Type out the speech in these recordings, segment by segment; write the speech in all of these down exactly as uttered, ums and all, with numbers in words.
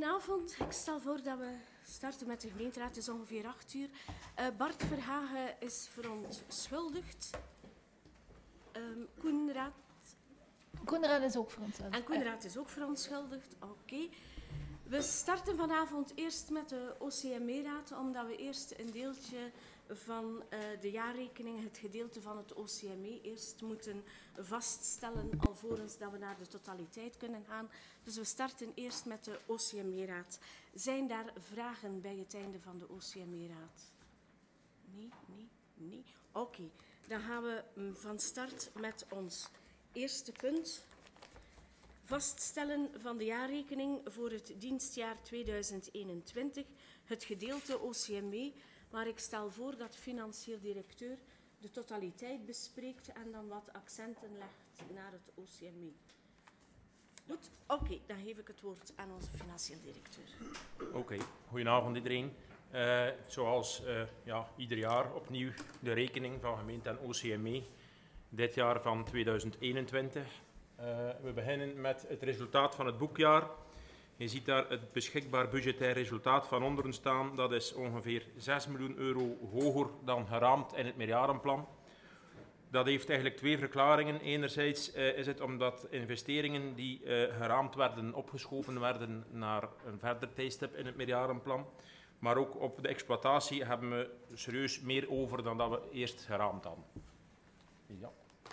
Goedenavond. Ik stel voor dat we starten met de gemeenteraad. Het is ongeveer acht uur. Uh, Bart Verhagen is verontschuldigd. Um, Koenraad... Koenraad is ook verontschuldigd. En Koenraad is ook verontschuldigd. Oké. Okay. We starten vanavond eerst met de O C M E-raad, omdat we eerst een deeltje van uh, de jaarrekening, het gedeelte van het O C M E, eerst moeten vaststellen, alvorens dat we naar de totaliteit kunnen gaan. Dus we starten eerst met de O C M E-raad. Zijn daar vragen bij het einde van de O C M E-raad? Nee, nee, nee. Oké, okay. Dan gaan we van start met ons eerste punt. Vaststellen van de jaarrekening voor het dienstjaar tweeduizend eenentwintig, het gedeelte O C M E, maar ik stel voor dat de financieel directeur de totaliteit bespreekt en dan wat accenten legt naar het O C M E. Goed, oké, okay, dan geef ik het woord aan onze financieel directeur. Oké, okay. Goedenavond iedereen. Uh, zoals uh, ja, ieder jaar opnieuw de rekening van gemeente en O C M E, dit jaar van tweeduizend eenentwintig. Uh, we beginnen met het resultaat van het boekjaar. Je ziet daar het beschikbaar budgetair resultaat van onderen staan. Dat is ongeveer zes miljoen euro hoger dan geraamd in het meerjarenplan. Dat heeft eigenlijk twee verklaringen. Enerzijds uh, is het omdat investeringen die uh, geraamd werden, opgeschoven werden naar een verder tijdstip in het meerjarenplan. Maar ook op de exploitatie hebben we serieus meer over dan dat we eerst geraamd hadden. Ja.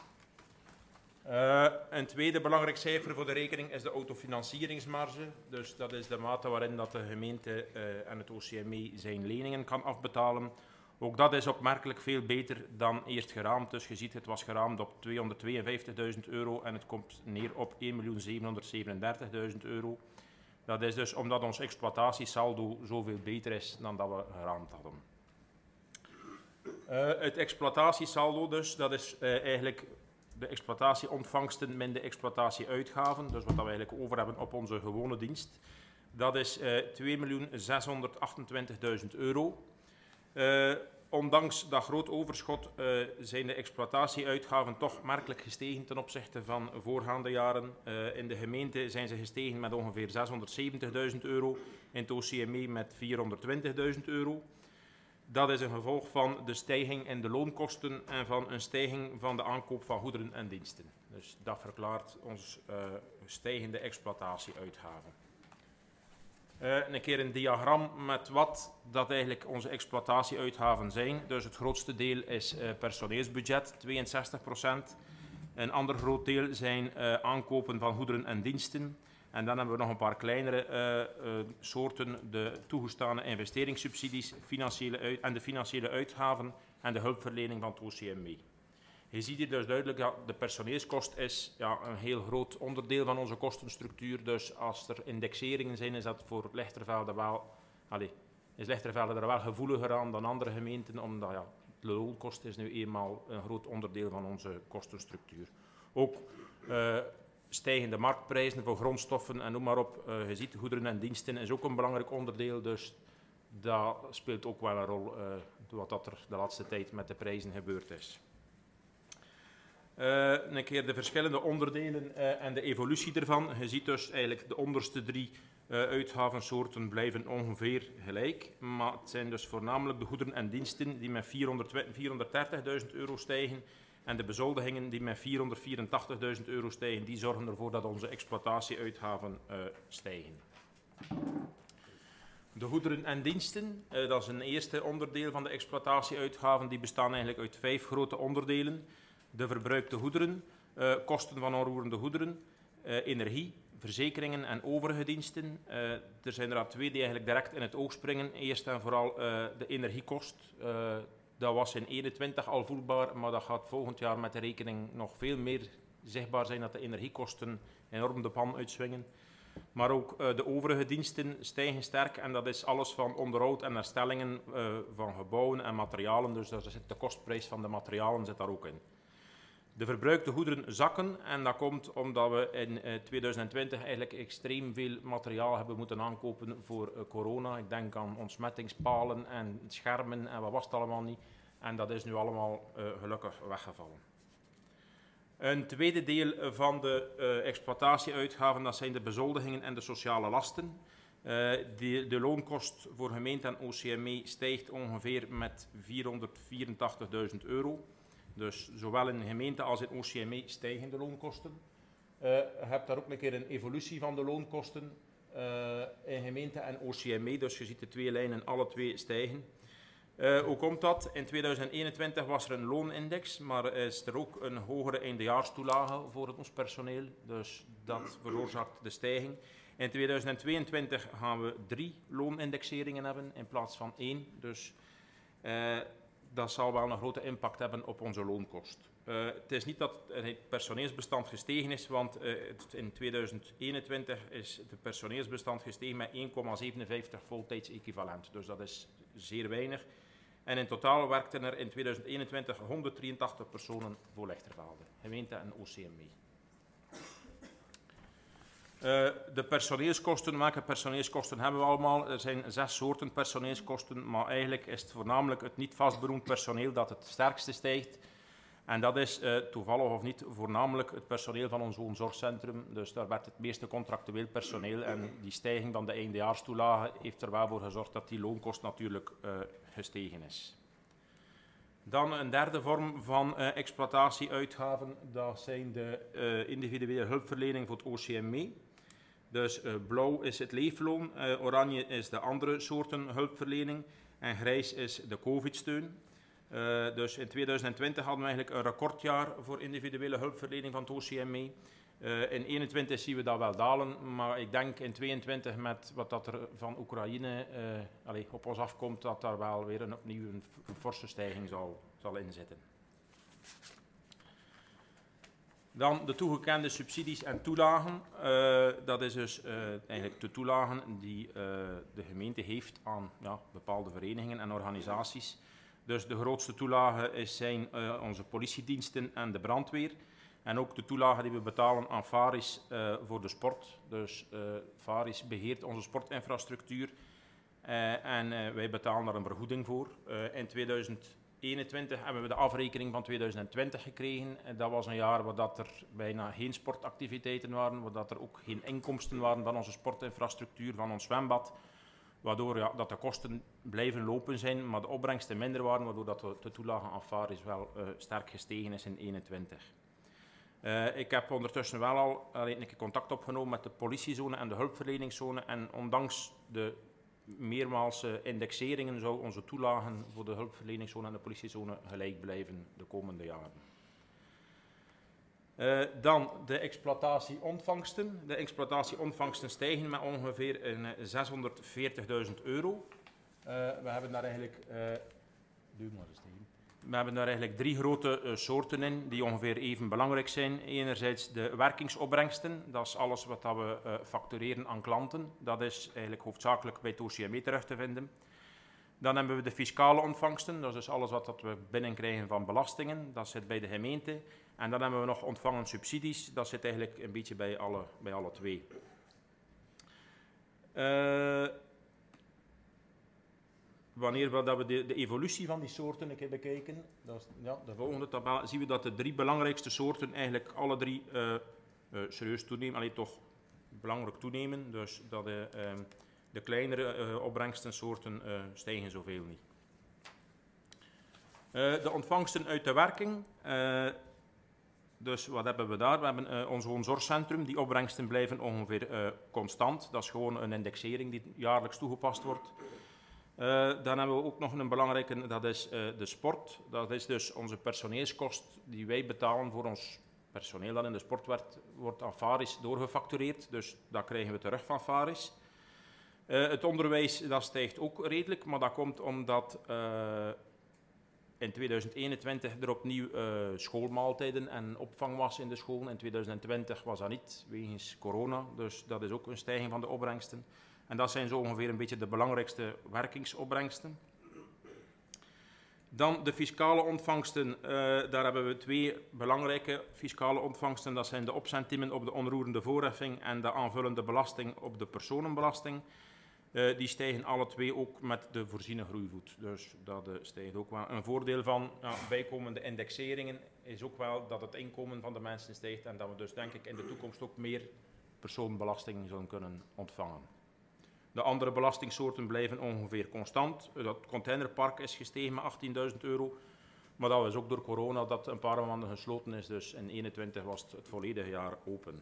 Uh, een tweede belangrijk cijfer voor de rekening is de autofinancieringsmarge. Dus dat is de mate waarin dat de gemeente uh, en het O C M E zijn leningen kan afbetalen. Ook dat is opmerkelijk veel beter dan eerst geraamd. Dus je ziet, het was geraamd op tweehonderdtweeënvijftigduizend euro en het komt neer op één miljoen zevenhonderdzevenendertigduizend euro. Dat is dus omdat ons exploitatiesaldo zoveel beter is dan dat we geraamd hadden. Uh, het exploitatiesaldo dus, dat is uh, eigenlijk de exploitatieontvangsten min de exploitatieuitgaven, dus wat we eigenlijk over hebben op onze gewone dienst. Dat is uh, twee miljoen zeshonderdachtentwintigduizend euro. Uh, ondanks dat groot overschot uh, zijn de exploitatieuitgaven toch merkelijk gestegen ten opzichte van voorgaande jaren. Uh, in de gemeente zijn ze gestegen met ongeveer zeshonderdzeventigduizend euro, in het O C M E met vierhonderdtwintigduizend euro. Dat is een gevolg van de stijging in de loonkosten en van een stijging van de aankoop van goederen en diensten. Dus dat verklaart ons uh, stijgende exploitatieuitgaven. Uh, een keer een diagram met wat dat eigenlijk onze exploitatieuitgaven zijn. Dus het grootste deel is uh, personeelsbudget, tweeënzestig procent. Een ander groot deel zijn uh, aankopen van goederen en diensten. En dan hebben we nog een paar kleinere uh, uh, soorten, de toegestane investeringssubsidies financiële uit, en de financiële uitgaven en de hulpverlening van het O C M E. Je ziet hier dus duidelijk dat ja, de personeelskost is ja, een heel groot onderdeel van onze kostenstructuur. Dus als er indexeringen zijn, is dat voor Lichtervelde wel, allez, is Lichtervelde er wel gevoeliger aan dan andere gemeenten, omdat ja, de loonkost is nu eenmaal een groot onderdeel van onze kostenstructuur. Ook uh, stijgende marktprijzen voor grondstoffen en noem maar op. Uh, je ziet, goederen en diensten is ook een belangrijk onderdeel, dus dat speelt ook wel een rol uh, wat dat er de laatste tijd met de prijzen gebeurd is. Uh, een keer de verschillende onderdelen uh, en de evolutie ervan. Je ziet dus eigenlijk de onderste drie uh, uitgavensoorten blijven ongeveer gelijk, maar het zijn dus voornamelijk de goederen en diensten die met vierhonderddertigduizend euro stijgen. En de bezoldigingen die met vierhonderdvierentachtigduizend euro stijgen, die zorgen ervoor dat onze exploitatieuitgaven uh, stijgen. De goederen en diensten, uh, dat is een eerste onderdeel van de exploitatieuitgaven, die bestaan eigenlijk uit vijf grote onderdelen. De verbruikte goederen, uh, kosten van onroerende goederen, uh, energie, verzekeringen en overige diensten. Uh, er zijn er twee die eigenlijk direct in het oog springen. Eerst en vooral uh, de energiekost. Uh, Dat was in eenentwintig al voelbaar, maar dat gaat volgend jaar met de rekening nog veel meer zichtbaar zijn dat de energiekosten enorm de pan uitswingen. Maar ook uh, de overige diensten stijgen sterk en dat is alles van onderhoud en herstellingen uh, van gebouwen en materialen. Dus daar zit de kostprijs van de materialen zit daar ook in. De verbruikte goederen zakken en dat komt omdat we in uh, tweeduizend twintig eigenlijk extreem veel materiaal hebben moeten aankopen voor uh, corona. Ik denk aan ontsmettingspalen en schermen en wat was het allemaal niet. En dat is nu allemaal uh, gelukkig weggevallen. Een tweede deel van de uh, exploitatieuitgaven, dat zijn de bezoldigingen en de sociale lasten. Uh, de, de loonkost voor gemeente en O C M E stijgt ongeveer met vierhonderdvierentachtigduizend euro. Dus zowel in gemeente als in O C M E stijgen de loonkosten. Uh, je hebt daar ook een keer een evolutie van de loonkosten uh, in gemeente en O C M E. Dus je ziet de twee lijnen alle twee stijgen. Uh, hoe komt dat? In tweeduizend eenentwintig was er een loonindex, maar is er ook een hogere eindejaarstoelage voor ons personeel. Dus dat veroorzaakt de stijging. In tweeduizend tweeëntwintig gaan we drie loonindexeringen hebben in plaats van één. Dus uh, dat zal wel een grote impact hebben op onze loonkost. Uh, het is niet dat het personeelsbestand gestegen is, want uh, in tweeduizend eenentwintig is het personeelsbestand gestegen met één komma zevenenvijftig voltijdsequivalent. Dus dat is zeer weinig. En in totaal werkten er in tweeduizend eenentwintig honderddrieëntachtig personen voor Lichtervelde, gemeente en O C M E. Uh, de personeelskosten, welke personeelskosten hebben we allemaal? Er zijn zes soorten personeelskosten, maar eigenlijk is het voornamelijk het niet vastberoemd personeel dat het sterkste stijgt. En dat is uh, toevallig of niet voornamelijk het personeel van ons woonzorgcentrum. Dus daar werd het meeste contractueel personeel en die stijging van de eindejaarstoelage heeft er wel voor gezorgd dat die loonkost natuurlijk uh, gestegen is. Dan een derde vorm van uh, exploitatieuitgaven, dat zijn de uh, individuele hulpverlening voor het O C M E. Dus uh, blauw is het leefloon, uh, oranje is de andere soorten hulpverlening en grijs is de COVID-steun. Uh, dus in tweeduizend twintig hadden we eigenlijk een recordjaar voor individuele hulpverlening van het O C M E. Uh, in eenentwintig zien we dat wel dalen, maar ik denk in tweeëntwintig met wat dat er van Oekraïne uh, allez, op ons afkomt, dat daar wel weer een, opnieuw een, een forse stijging zal, zal inzitten. Dan de toegekende subsidies en toelagen. Uh, dat is dus uh, eigenlijk de toelagen die uh, de gemeente heeft aan ja, bepaalde verenigingen en organisaties. Dus de grootste toelagen is, zijn uh, onze politiediensten en de brandweer. En ook de toelagen die we betalen aan Faris uh, voor de sport. Dus uh, Faris beheert onze sportinfrastructuur uh, en uh, wij betalen daar een vergoeding voor. Uh, in tweeduizend eenentwintig hebben we de afrekening van tweeduizend twintig gekregen. En dat was een jaar waar dat er bijna geen sportactiviteiten waren, waar dat er ook geen inkomsten waren van onze sportinfrastructuur, van ons zwembad. Waardoor ja, dat de kosten blijven lopen zijn, maar de opbrengsten minder waren, waardoor dat de, de toelage aan Faris wel uh, sterk gestegen is in eenentwintig. Uh, ik heb ondertussen wel al uh, een keer contact opgenomen met de politiezone en de hulpverleningszone en ondanks de meermaalse indexeringen zou onze toelagen voor de hulpverleningszone en de politiezone gelijk blijven de komende jaren. Uh, dan de exploitatieontvangsten. De exploitatieontvangsten stijgen met ongeveer uh, zeshonderdveertigduizend euro. Uh, we hebben daar eigenlijk, uh, doe maar eens tegen. We hebben daar eigenlijk drie grote uh, soorten in die ongeveer even belangrijk zijn. Enerzijds de werkingsopbrengsten, dat is alles wat dat we uh, factureren aan klanten. Dat is eigenlijk hoofdzakelijk bij het O C M E terecht te vinden. Dan hebben we de fiscale ontvangsten, dat is dus alles wat dat we binnenkrijgen van belastingen. Dat zit bij de gemeente. En dan hebben we nog ontvangen subsidies, dat zit eigenlijk een beetje bij alle, bij alle twee. Uh, wanneer we, dat we de, de evolutie van die soorten een keer bekijken, dat is, ja, de volgende tabel, zien we dat de drie belangrijkste soorten eigenlijk alle drie uh, uh, serieus toenemen, alleen toch belangrijk toenemen. Dus dat de, uh, de kleinere uh, opbrengstensoorten uh, stijgen zoveel niet. Uh, de ontvangsten uit de werking. Uh, Dus wat hebben we daar? We hebben uh, ons woonzorgcentrum. Die opbrengsten blijven ongeveer uh, constant. Dat is gewoon een indexering die jaarlijks toegepast wordt. Uh, dan hebben we ook nog een belangrijke, dat is uh, de sport. Dat is dus onze personeelskost die wij betalen voor ons personeel dat in de sport werd, wordt aan Faris doorgefactureerd. Dus dat krijgen we terug van Faris. Uh, het onderwijs dat stijgt ook redelijk, maar dat komt omdat Uh, in tweeduizend eenentwintig er opnieuw uh, schoolmaaltijden en opvang was in de scholen. In tweeduizend twintig was dat niet, wegens corona. Dus dat is ook een stijging van de opbrengsten. En dat zijn zo ongeveer een beetje de belangrijkste werkingsopbrengsten. Dan de fiscale ontvangsten. Uh, daar hebben we twee belangrijke fiscale ontvangsten. Dat zijn de opcentiemen op de onroerende voorheffing en de aanvullende belasting op de personenbelasting. Uh, die stijgen alle twee ook met de voorziene groeivoet. Dus dat uh, stijgt ook wel. Een voordeel van ja, bijkomende indexeringen is ook wel dat het inkomen van de mensen stijgt en dat we dus denk ik in de toekomst ook meer personenbelasting zullen kunnen ontvangen. De andere belastingsoorten blijven ongeveer constant. Het containerpark is gestegen met achttienduizend euro. Maar dat was ook door corona dat een paar maanden gesloten is. Dus in eenentwintig was het het volledige jaar open.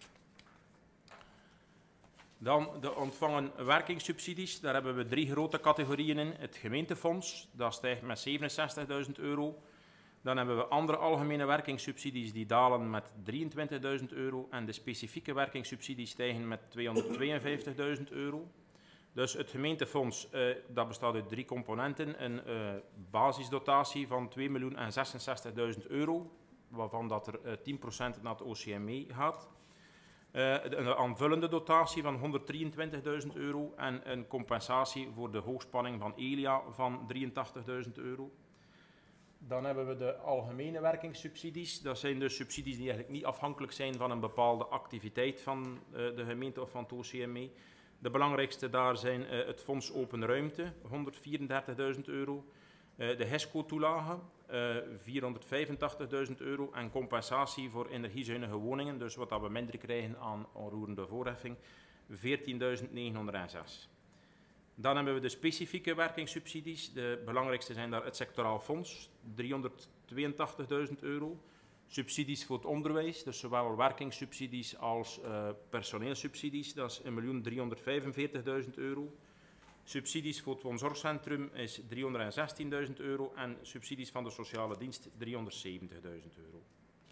Dan de ontvangen werkingssubsidies. Daar hebben we drie grote categorieën in. Het gemeentefonds, dat stijgt met zevenenzestigduizend euro. Dan hebben we andere algemene werkingssubsidies die dalen met drieëntwintigduizend euro. En de specifieke werkingssubsidies stijgen met tweehonderdtweeënvijftigduizend euro. Dus het gemeentefonds eh, dat bestaat uit drie componenten. Een eh, basisdotatie van twee miljoen zesenzestigduizend euro, waarvan dat er eh, tien procent naar het O C M E gaat. Uh, een aanvullende dotatie van honderddrieëntwintigduizend euro en een compensatie voor de hoogspanning van Elia van drieëntachtigduizend euro. Dan hebben we de algemene werkingssubsidies. Dat zijn dus subsidies die eigenlijk niet afhankelijk zijn van een bepaalde activiteit van uh, de gemeente of van het O C M E. De belangrijkste daar zijn uh, het Fonds Open Ruimte, honderdvierendertigduizend euro. Uh, de HESCO-toelage, uh, vierhonderdvijfentachtigduizend euro. En compensatie voor energiezuinige woningen, dus wat dat we minder krijgen aan onroerende voorheffing, veertienduizend negenhonderdzes. Dan hebben we de specifieke werkingssubsidies. De belangrijkste zijn daar het sectoraal fonds, driehonderdtweeëntachtigduizend euro. Subsidies voor het onderwijs, dus zowel werkingssubsidies als uh, personeelssubsidies, dat is een miljoen driehonderdvijfenveertigduizend euro. Subsidies voor het woonzorgcentrum is driehonderdzestienduizend euro en subsidies van de sociale dienst driehonderdzeventigduizend euro.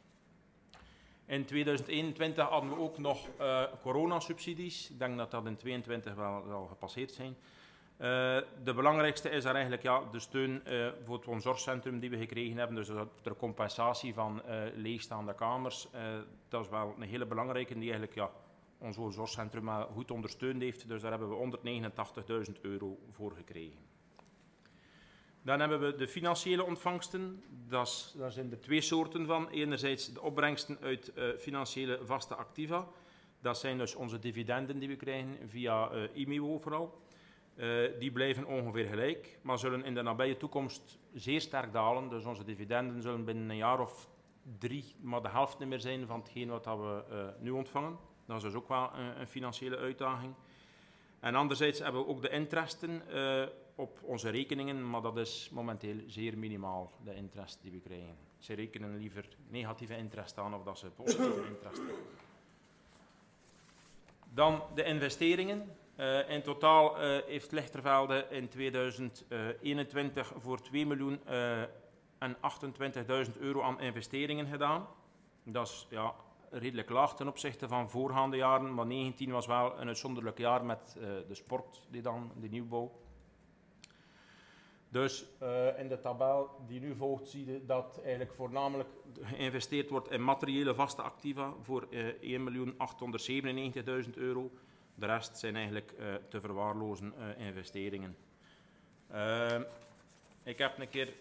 In tweeduizend eenentwintig hadden we ook nog uh, coronasubsidies. Ik denk dat dat in tweeëntwintig wel, wel gepasseerd zijn. Uh, de belangrijkste is daar eigenlijk ja, de steun uh, voor het woonzorgcentrum die we gekregen hebben. Dus de compensatie van uh, leegstaande kamers. Uh, dat is wel een hele belangrijke die eigenlijk ja, ons woonzorgcentrum goed ondersteund heeft. Dus daar hebben we honderdnegenentachtigduizend euro voor gekregen. Dan hebben we de financiële ontvangsten. Dat is, daar zijn er twee soorten van. Enerzijds de opbrengsten uit uh, financiële vaste activa. Dat zijn dus onze dividenden die we krijgen via uh, I M E O vooral. Uh, die blijven ongeveer gelijk, maar zullen in de nabije toekomst zeer sterk dalen. Dus onze dividenden zullen binnen een jaar of drie maar de helft niet meer zijn van hetgeen wat we uh, nu ontvangen. Dat is dus ook wel een, een financiële uitdaging. En anderzijds hebben we ook de interesten uh, op onze rekeningen, maar dat is momenteel zeer minimaal, de interest die we krijgen. Ze rekenen liever negatieve interest aan of dat ze positieve interest hebben. Dan de investeringen. Uh, in totaal uh, heeft Lichtervelde in tweeduizend eenentwintig voor twee miljoen achtentwintigduizend euro aan investeringen gedaan. Dat is ja, redelijk laag ten opzichte van voorgaande jaren, maar negentien was wel een uitzonderlijk jaar met uh, de sport, die dan, de nieuwbouw. Dus uh, in de tabel die nu volgt zie je dat eigenlijk voornamelijk geïnvesteerd wordt in materiële vaste activa voor uh, één miljoen achthonderdzevenennegentigduizend euro. De rest zijn eigenlijk uh, te verwaarlozen uh, investeringen. Uh, ik heb een keer...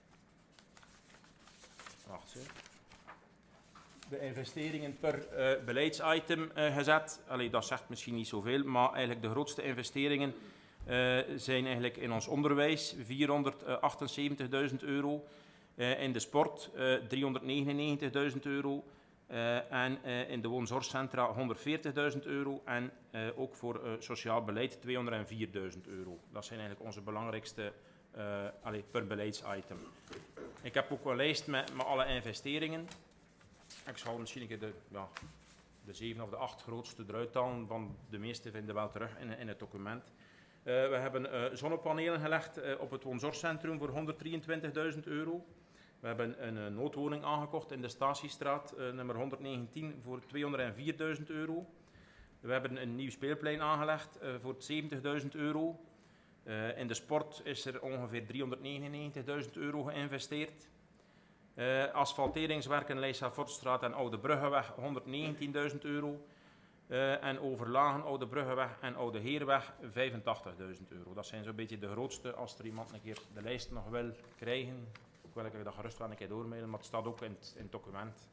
Wacht eens. De investeringen per uh, beleidsitem uh, gezet. Allee, dat zegt misschien niet zoveel, maar eigenlijk de grootste investeringen uh, zijn eigenlijk in ons onderwijs, vierhonderdachtenzeventigduizend euro. Uh, in de sport, uh, driehonderdnegenennegentigduizend euro. Uh, en uh, in de woonzorgcentra honderdveertigduizend euro en uh, ook voor uh, sociaal beleid tweehonderdvierduizend euro. Dat zijn eigenlijk onze belangrijkste uh, allee, per beleidsitem. Ik heb ook een lijst met, met alle investeringen. Ik zal misschien een keer de, ja, de zeven of de acht grootste eruit halen, van de meeste vinden we wel terug in, in het document. Uh, we hebben uh, zonnepanelen gelegd uh, op het woonzorgcentrum voor honderddrieëntwintigduizend euro. We hebben een uh, noodwoning aangekocht in de Statiestraat, uh, nummer honderdnegentien, voor tweehonderdvierduizend euro. We hebben een nieuw speelplein aangelegd uh, voor zeventigduizend euro. Uh, in de sport is er ongeveer driehonderdnegenennegentigduizend euro geïnvesteerd. Uh, asfalteringswerken Leijsa-Fortstraat en Oude Bruggeweg honderdnegentienduizend euro. Uh, en overlagen Oude Bruggeweg en Oude Heerweg vijfentachtigduizend euro. Dat zijn zo'n beetje de grootste. Als er iemand een keer de lijst nog wil krijgen, wil ik dat gerust wel een keer doormailen, maar het staat ook in het, in het document.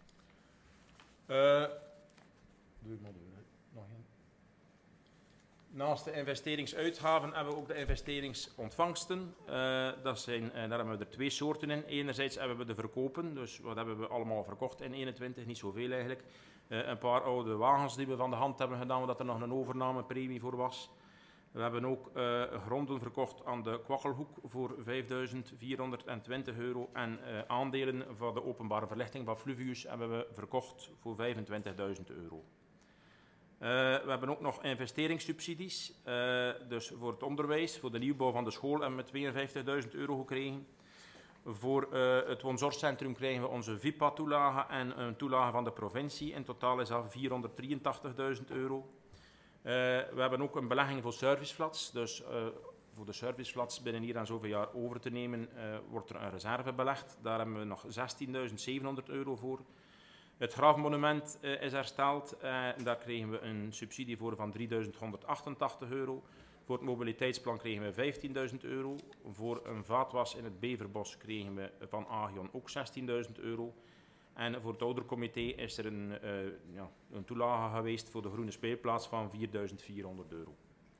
Uh, doe ik maar door, nog één. Naast de investeringsuitgaven hebben we ook de investeringsontvangsten. Uh, dat zijn, uh, daar hebben we er twee soorten in. Enerzijds hebben we de verkopen, dus wat hebben we allemaal verkocht in eenentwintig, niet zoveel eigenlijk. Uh, een paar oude wagens die we van de hand hebben gedaan, omdat er nog een overnamepremie voor was. We hebben ook uh, gronden verkocht aan de Kwakkelhoek voor vijfduizend vierhonderdtwintig euro en uh, aandelen van de openbare verlichting van Fluvius hebben we verkocht voor vijfentwintigduizend euro. Uh, we hebben ook nog investeringssubsidies, uh, dus voor het onderwijs, voor de nieuwbouw van de school hebben we tweeënvijftigduizend euro gekregen. Voor uh, het woonzorgcentrum krijgen we onze V I P A-toelage en een toelage van de provincie. In totaal is dat vierhonderddrieëntachtigduizend euro. Uh, we hebben ook een belegging voor serviceflats, dus uh, voor de serviceflats binnen hier en zoveel jaar over te nemen, uh, wordt er een reserve belegd. Daar hebben we nog zestienduizend zevenhonderd euro voor. Het grafmonument uh, is hersteld. Uh, daar kregen we een subsidie voor van drieduizend honderdachtentachtig euro. Voor het mobiliteitsplan kregen we vijftienduizend euro. Voor een vaatwas in het Beverbos kregen we van Agion ook zestienduizend euro. En voor het oudercomité is er een, uh, ja, een toelage geweest voor de groene speelplaats van vierduizend vierhonderd euro.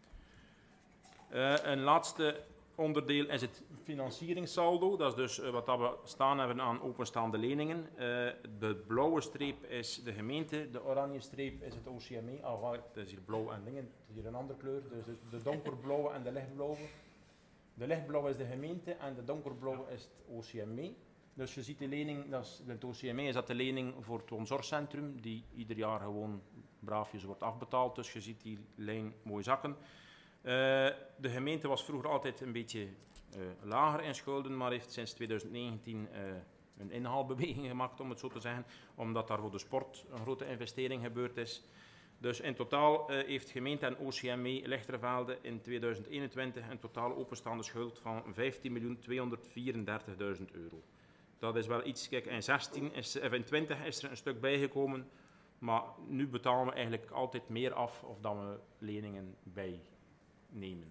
Uh, een laatste onderdeel is het financieringssaldo. Dat is dus uh, wat we staan hebben aan openstaande leningen. Uh, de blauwe streep is de gemeente, de oranje streep is het O C M E. Ah, het is hier blauw en dingen, het is hier een andere kleur. Dus de, de donkerblauwe en de lichtblauwe. De lichtblauwe is de gemeente en de donkerblauwe is het O C M E. Dus je ziet de lening, dat is, het O C M E is dat de lening voor het woonzorgcentrum, die ieder jaar gewoon braafjes wordt afbetaald. Dus je ziet die lijn mooi zakken. Uh, de gemeente was vroeger altijd een beetje uh, lager in schulden, maar heeft sinds twintig negentien uh, een inhaalbeweging gemaakt, om het zo te zeggen, omdat daar voor de sport een grote investering gebeurd is. Dus in totaal uh, heeft gemeente en O C M E Lichtervelde in tweeduizend eenentwintig een totale openstaande schuld van vijftien miljoen tweehonderdvierendertigduizend euro. Dat is wel iets, kijk, in, zestien is, of in twintig is er een stuk bijgekomen, maar nu betalen we eigenlijk altijd meer af of dan we leningen bijnemen.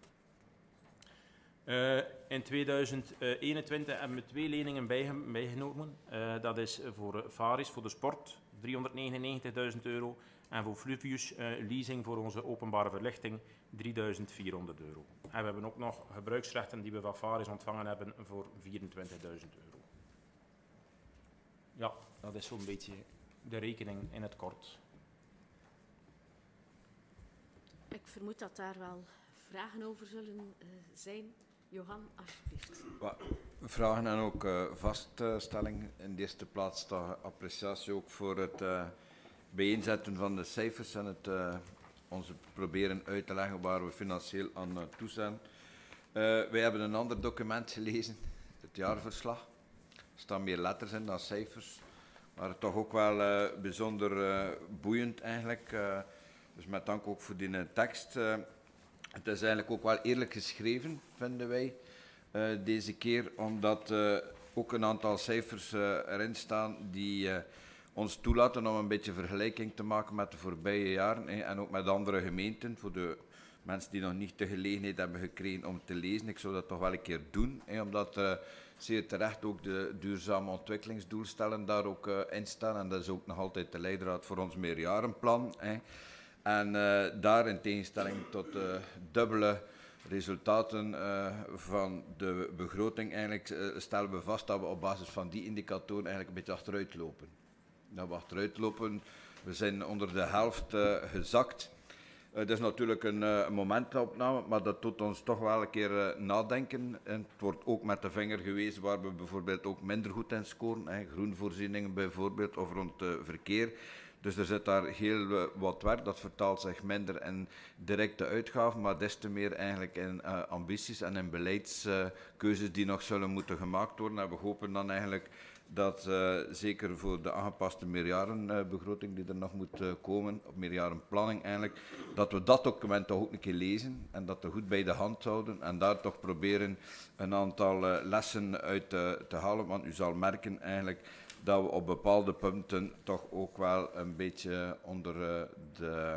Uh, in tweeduizend eenentwintig hebben we twee leningen bijge bijgenomen. Uh, dat is voor uh, Faris, voor de sport, driehonderdnegenennegentigduizend euro. En voor Fluvius, uh, leasing voor onze openbare verlichting, drieduizend vierhonderd euro. En we hebben ook nog gebruiksrechten die we van Faris ontvangen hebben voor vierentwintigduizend euro. Ja, dat is zo'n beetje de rekening in het kort. Ik vermoed dat daar wel vragen over zullen uh, zijn. Johan, alsjeblieft. Vragen en ook uh, vaststelling. In de eerste plaats toch appreciatie ook voor het uh, bijeenzetten van de cijfers en het uh, ons proberen uit te leggen waar we financieel aan uh, toe zijn. Uh, wij hebben een ander document gelezen, het jaarverslag. Er staan meer letters in dan cijfers, maar toch ook wel uh, bijzonder uh, boeiend eigenlijk. Uh, dus met dank ook voor die uh, tekst. Uh, het is eigenlijk ook wel eerlijk geschreven, vinden wij, uh, deze keer, omdat uh, ook een aantal cijfers uh, erin staan die uh, ons toelaten om een beetje vergelijking te maken met de voorbije jaren hè, en ook met andere gemeenten, voor de mensen die nog niet de gelegenheid hebben gekregen om te lezen. Ik zou dat toch wel een keer doen, hè, omdat uh, zeer terecht ook de duurzame ontwikkelingsdoelstellingen daar ook uh, in staan. En dat is ook nog altijd de leidraad voor ons meerjarenplan. Hè. En uh, daar in tegenstelling tot de uh, dubbele resultaten uh, van de begroting eigenlijk uh, stellen we vast dat we op basis van die indicatoren eigenlijk een beetje achteruit lopen. Dat we achteruit lopen. We zijn onder de helft uh, gezakt. Uh, dat is natuurlijk een, uh, een momentopname, maar dat doet ons toch wel een keer uh, nadenken. En het wordt ook met de vinger gewezen waar we bijvoorbeeld ook minder goed in scoren. Hè, groenvoorzieningen bijvoorbeeld, of rond uh, verkeer. Dus er zit daar heel uh, wat werk, dat vertaalt zich minder in directe uitgaven, maar des te meer eigenlijk in uh, ambities en in beleidskeuzes uh, die nog zullen moeten gemaakt worden. En we hopen dan eigenlijk dat uh, zeker voor de aangepaste meerjarenbegroting die er nog moet uh, komen, of meerjarenplanning eigenlijk, dat we dat document toch ook een keer lezen en dat we goed bij de hand houden en daar toch proberen een aantal uh, lessen uit uh, te halen. Want u zal merken eigenlijk dat we op bepaalde punten toch ook wel een beetje onder uh, de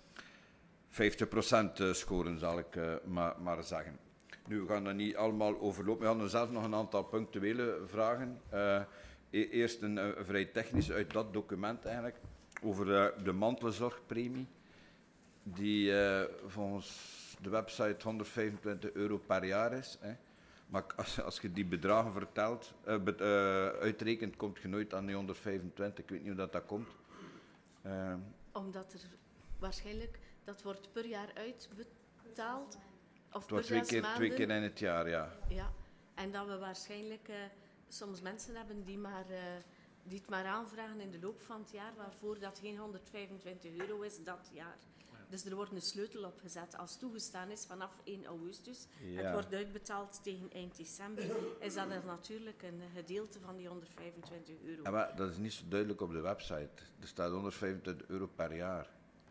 vijftig procent scoren, zal ik uh, maar, maar zeggen. Nu, we gaan dat niet allemaal overlopen. We hadden zelf nog een aantal punctuele vragen. Uh, e eerst een uh, vrij technisch uit dat document eigenlijk, over uh, de mantelzorgpremie. die uh, volgens de website honderdvijfentwintig euro per jaar is. Hè. Maar als, als je die bedragen vertelt, uh, be, uh, uitrekent, kom je nooit aan die honderdvijfentwintig. Ik weet niet hoe dat, dat komt. Uh, Omdat er waarschijnlijk, dat wordt per jaar uitbetaald. Of het wordt per twee keer, twee keer in het jaar, ja. Ja, en dat we waarschijnlijk uh, soms mensen hebben die, maar, uh, die het maar aanvragen in de loop van het jaar, waarvoor dat geen honderdvijfentwintig euro is dat jaar. Dus er wordt een sleutel opgezet. Als toegestaan is vanaf één augustus, ja. Het wordt uitbetaald tegen eind december, is dat er natuurlijk een gedeelte van die honderdvijfentwintig euro. Ja, maar dat is niet zo duidelijk op de website. Er staat honderdvijfentwintig euro per jaar.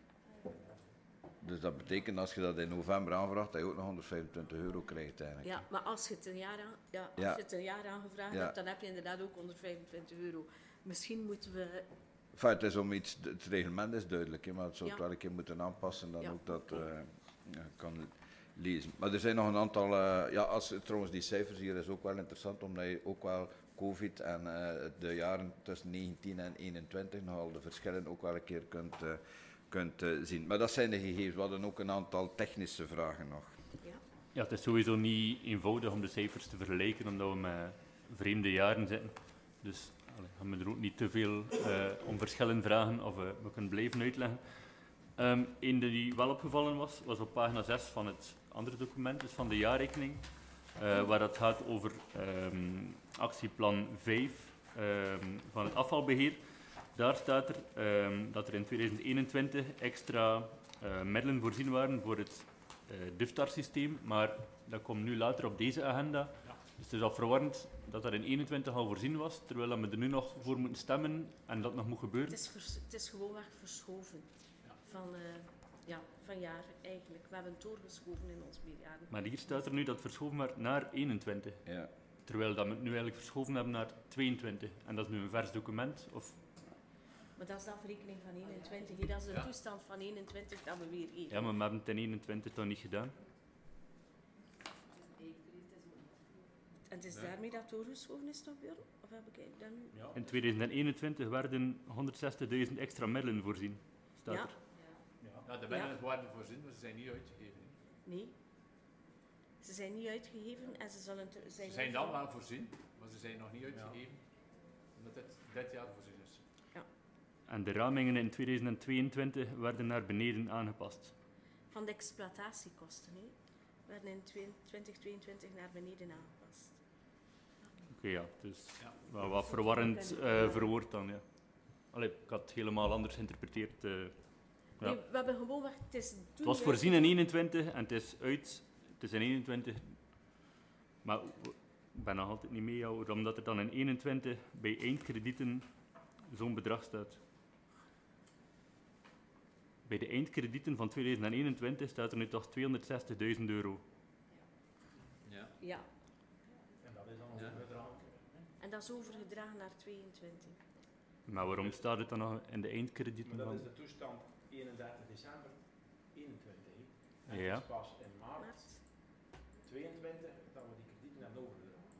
Dus dat betekent als je dat in november aanvraagt, dat je ook nog honderdvijfentwintig euro krijgt eigenlijk. Ja, maar als je het een jaar, aan, ja, als ja. je het een jaar aangevraagd ja. hebt, dan heb je inderdaad ook honderdvijfentwintig euro. Misschien moeten we... Enfin, het is om iets, het reglement is duidelijk, hè, maar het zou het ja. wel een keer moeten aanpassen, dan ja. ook dat uh, ja, kan lezen. Maar er zijn nog een aantal, uh, ja, als, trouwens die cijfers hier is ook wel interessant, omdat je ook wel COVID en uh, de jaren tussen negentien en eenentwintig nogal de verschillen ook wel een keer kunt, uh, kunt uh, zien. Maar dat zijn de gegevens. We hadden ook een aantal technische vragen nog. Ja, ja het is sowieso niet eenvoudig om de cijfers te vergelijken, omdat we met vreemde jaren zitten. Dus allee, gaan we er ook niet te veel uh, om verschillen vragen of uh, we kunnen blijven uitleggen. Um, Eén die wel opgevallen was, was op pagina zes van het andere document, dus van de jaarrekening, uh, waar het gaat over um, actieplan vijf um, van het afvalbeheer. Daar staat er um, dat er in tweeduizend eenentwintig extra uh, middelen voorzien waren voor het uh, DIFTAR-systeem, maar dat komt nu later op deze agenda. Dus het is al verwarrend dat dat in eenentwintig al voorzien was, terwijl we er nu nog voor moeten stemmen en dat nog moet gebeuren. Het is, vers, het is gewoonweg verschoven ja. van, uh, ja, van jaar eigenlijk. We hebben het doorgeschoven in ons bejaarden. Maar hier staat er nu dat het verschoven werd naar eenentwintig. Ja. Terwijl dat we het nu eigenlijk verschoven hebben naar tweeëntwintig. En dat is nu een vers document. Of... Maar dat is de afrekening van eenentwintig. Hier, dat is de ja. toestand van eenentwintig dat we weer geven. Ja, maar we hebben het in eenentwintig toch niet gedaan. En het is nee. daarmee dat het doorgeschoven is, toch, Björn? Of heb ik dat nu? Ja. In tweeduizend eenentwintig werden honderdzestigduizend extra middelen voorzien. Staat ja. er. Ja. Ja, de middelen ja. waren voorzien, maar ze zijn niet uitgegeven. Hè? Nee. Ze zijn niet uitgegeven en ze zullen... Te, zijn ze zijn dan wel voorzien, maar ze zijn nog niet uitgegeven. Ja. Omdat dit, dit jaar voorzien is. Ja. En de ramingen in tweeduizend tweeëntwintig werden naar beneden aangepast. Van de exploitatiekosten, hè? Werden in twintig tweeëntwintig naar beneden aangepast. Oké, okay, ja. Dus ja. Wel wat verwarrend uh, verwoord dan, ja. Allee, ik had het helemaal anders geïnterpreteerd. Uh, ja. Nee, we hebben gewoon... Het, is het was voorzien in eenentwintig en het is uit... Het is in eenentwintig... Maar ik ben nog altijd niet mee, jou, omdat er dan in eenentwintig bij eindkredieten zo'n bedrag staat. Bij de eindkredieten van tweeduizend eenentwintig staat er nu toch tweehonderdzestigduizend euro. Ja. Ja. En dat is dan ja. overgedragen. En dat is overgedragen naar tweeëntwintig. Maar waarom staat het dan nog in de eindkredieten? Maar dat is de toestand eenendertig december eenentwintig. En ja. het is pas in maart, maart tweeëntwintig dat we die kredieten hebben overgedragen.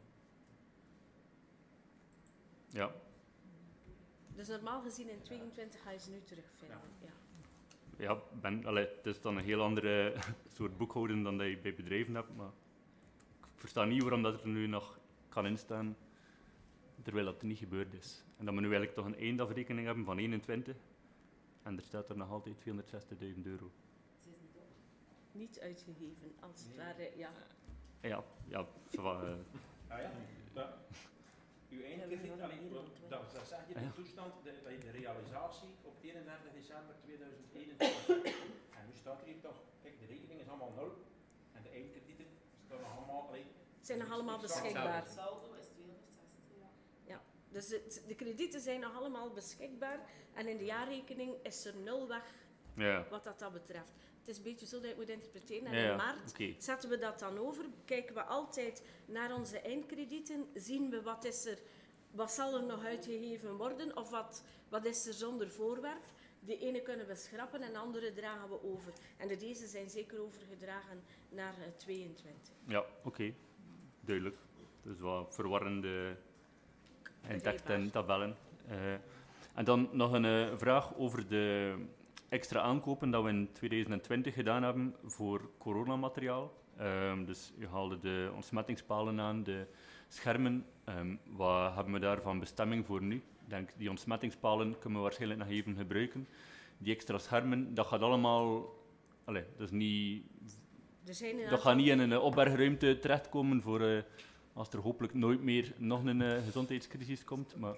Ja. Dus normaal gezien in tweeëntwintig ga je ze nu terugvinden. Ja. Ja. Ja, ben, allee, het is dan een heel andere soort boekhouden dan dat je bij bedrijven hebt, maar ik versta niet waarom dat er nu nog kan instaan, terwijl dat niet gebeurd is. En dat we nu eigenlijk toch een eindafrekening hebben van eenentwintig en er staat er nog altijd tweehonderdzestigduizend euro. Niet uitgegeven, als het nee. ware, ja. Ja, ja. Zo van, uh, ah ja, dat, uw eindkrediet, dat, dat zeg je de toestand, de, de realisatie op eenendertig december tweeduizend eenentwintig. En nu staat er hier toch, kijk, de rekening is allemaal nul en de eindkredieten staan nog allemaal... Allee, zijn nog allemaal beschikbaar. Het saldo is tweehonderdzestig, ja. Ja, dus het, de kredieten zijn nog allemaal beschikbaar en in de jaarrekening is er nul weg ja. wat dat, dat betreft. Het is een beetje zo dat je het moet interpreteren. En ja, ja. in maart okay. zetten we dat dan over, kijken we altijd naar onze eindkredieten, zien we wat is er, wat zal er nog uitgegeven worden of wat, wat is er zonder voorwerp. De ene kunnen we schrappen en de andere dragen we over. En de deze zijn zeker overgedragen naar uh, tweeëntwintig. Ja, oké. Okay. Duidelijk. Dus wat verwarrende in tekst en tabellen. Uh, en dan nog een uh, vraag over de extra aankopen dat we in tweeduizend twintig gedaan hebben voor coronamateriaal. Um, dus je haalde de ontsmettingspalen aan, de schermen. Um, wat hebben we daar van bestemming voor nu? Ik denk, die ontsmettingspalen kunnen we waarschijnlijk nog even gebruiken. Die extra schermen, dat gaat allemaal... Allez, dat is niet... Er zijn een dat aantal... gaat niet in een opbergruimte terechtkomen voor... Uh, als er hopelijk nooit meer nog een uh, gezondheidscrisis komt. Maar...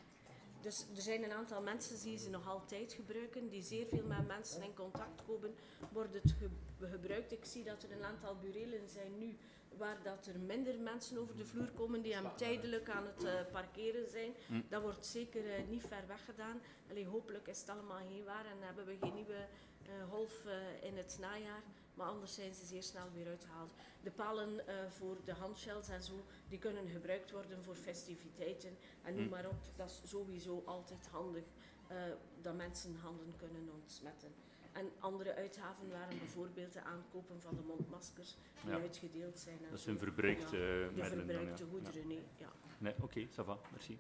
Dus er zijn een aantal mensen die ze nog altijd gebruiken, die zeer veel met mensen in contact komen, wordt het ge- gebruikt. Ik zie dat er een aantal burelen zijn nu waar dat er minder mensen over de vloer komen die hem tijdelijk aan het uh, parkeren zijn. Mm. Dat wordt zeker uh, niet ver weg gedaan. Allee, hopelijk is het allemaal geen waar en hebben we geen nieuwe uh, golf uh, in het najaar. Maar anders zijn ze zeer snel weer uitgehaald. De palen uh, voor de handshells en zo, die kunnen gebruikt worden voor festiviteiten. En noem maar op, dat is sowieso altijd handig uh, dat mensen handen kunnen ontsmetten. En andere uitgaven waren bijvoorbeeld de aankopen van de mondmaskers die ja. uitgedeeld zijn. Dat zijn verbruikte ja, uh, de verbruikte ja. goederen, ja. nee. Ja. Nee, oké, okay, ça va, merci.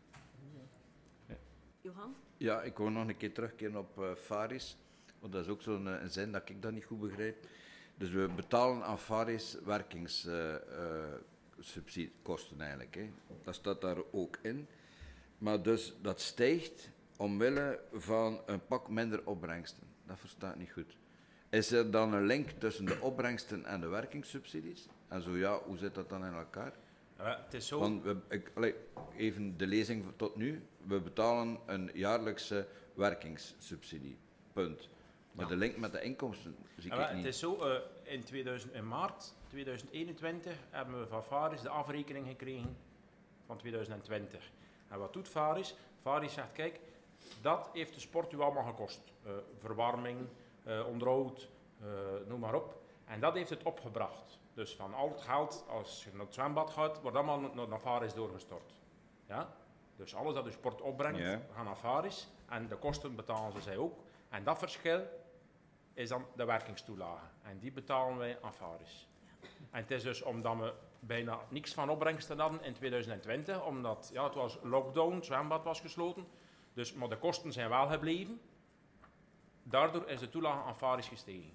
Ja. Johan? Ja, ik wil nog een keer terugkeren op uh, Faris, want dat is ook zo'n uh, zin dat ik dat niet goed begrijp. Dus we betalen aan Faris werkingssubsidiekosten uh, uh, eigenlijk. Hè. Dat staat daar ook in. Maar dus dat stijgt omwille van een pak minder opbrengsten. Dat versta ik niet goed. Is er dan een link tussen de opbrengsten en de werkingssubsidies? En zo ja, hoe zit dat dan in elkaar? Ja, het is zo... Want we, ik, allee, even de lezing tot nu. We betalen een jaarlijkse werkingssubsidie. Punt. Maar ja. de link met de inkomsten zie ja, ik niet. Het is zo, uh, in, tweeduizend, in maart tweeduizend eenentwintig hebben we van Faris de afrekening gekregen van tweeduizend twintig. En wat doet Faris? Faris zegt, kijk, dat heeft de sport u allemaal gekost. Uh, verwarming, uh, onderhoud, uh, noem maar op. En dat heeft het opgebracht. Dus van al het geld, als je naar het zwembad gaat, wordt allemaal naar, naar Faris doorgestort. Ja? Dus alles dat de sport opbrengt, ja. gaat naar Faris. En de kosten betalen ze zij ook. En dat verschil is dan de werkingstoelage. En die betalen wij aan Faris. Ja. En het is dus omdat we bijna niks van opbrengsten hadden in tweeduizend twintig, omdat ja, het was lockdown, het zwembad was gesloten. Dus, maar de kosten zijn wel gebleven. Daardoor is de toelage aan Faris gestegen.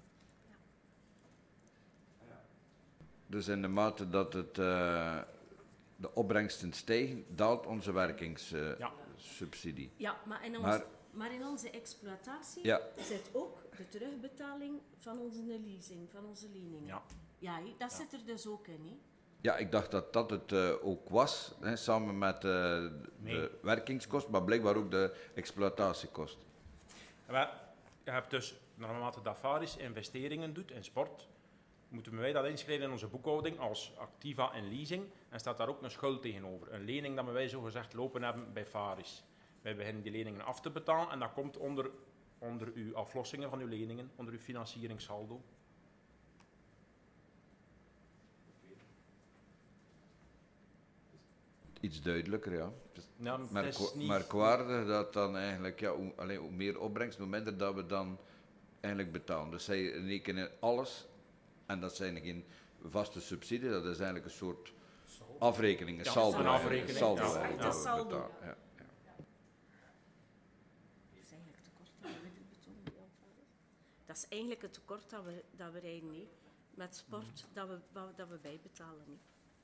Ja. Dus in de mate dat het, uh, de opbrengsten stijgen, daalt onze werkingssubsidie. Uh, ja. ja, maar in, ons, maar, maar in onze exploitatie ja. zit ook de terugbetaling van onze leasing, van onze leningen. Ja, ja dat ja. zit er dus ook in, hè? Ja, ik dacht dat dat het uh, ook was, hè, samen met uh, de nee. werkingskost, maar blijkbaar ook de exploitatiekost. Ja, je hebt dus, naarmate dat Faris investeringen doet in sport, moeten wij dat inschrijven in onze boekhouding als activa en leasing en staat daar ook een schuld tegenover. Een lening dat wij zo gezegd lopen hebben bij Faris. Wij beginnen die leningen af te betalen en dat komt onder, onder uw aflossingen van uw leningen, onder uw financieringssaldo. Iets duidelijker, ja. Het is ja merk, het is niet... merkwaardig dat dan eigenlijk, ja, hoe, allee, hoe meer opbrengst, hoe minder dat we dan eigenlijk betalen. Dus zij rekenen alles, en dat zijn geen vaste subsidie, dat is eigenlijk een soort afrekening, een ja, saldo. Een afrekening, saldo, ja. Echt een saldo. Ja. Ja, ja. Dat is eigenlijk tekort dat we betonen. Dat is eigenlijk het tekort dat we, dat we rijden, nee. Met sport, dat we, dat we bijbetalen, nee.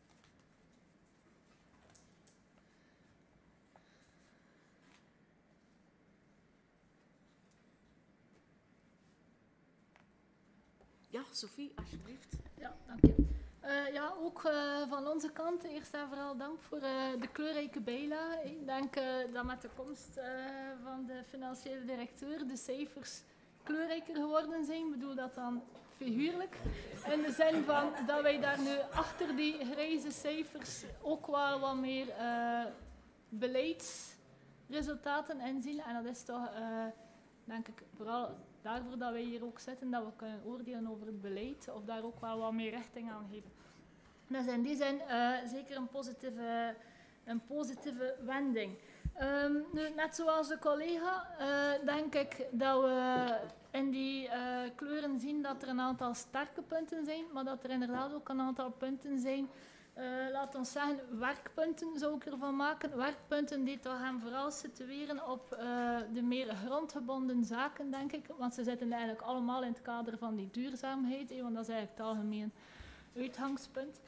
Ja, Sophie, alsjeblieft. Ja, dank je. Uh, ja, ook uh, van onze kant eerst en vooral dank voor uh, de kleurrijke bijlage. Ik denk uh, dat met de komst uh, van de financiële directeur de cijfers kleurrijker geworden zijn. Ik bedoel dat dan figuurlijk. In de zin van dat wij daar nu achter die grijze cijfers ook wel wat meer uh, beleidsresultaten in zien. En dat is toch, uh, denk ik, vooral daarvoor dat wij hier ook zitten, dat we kunnen oordelen over het beleid, of daar ook wel wat meer richting aan geven. Dus in die zin uh, zeker een positieve, een positieve wending. Um, nu, net zoals de collega, uh, denk ik dat we in die uh, kleuren zien dat er een aantal sterke punten zijn, maar dat er inderdaad ook een aantal punten zijn uh, laten we zeggen, werkpunten zou ik ervan maken. Werkpunten die toch hem vooral situeren op uh, de meer grondgebonden zaken, denk ik. Want ze zitten eigenlijk allemaal in het kader van die duurzaamheid, hè, want dat is eigenlijk het algemeen uitgangspunt.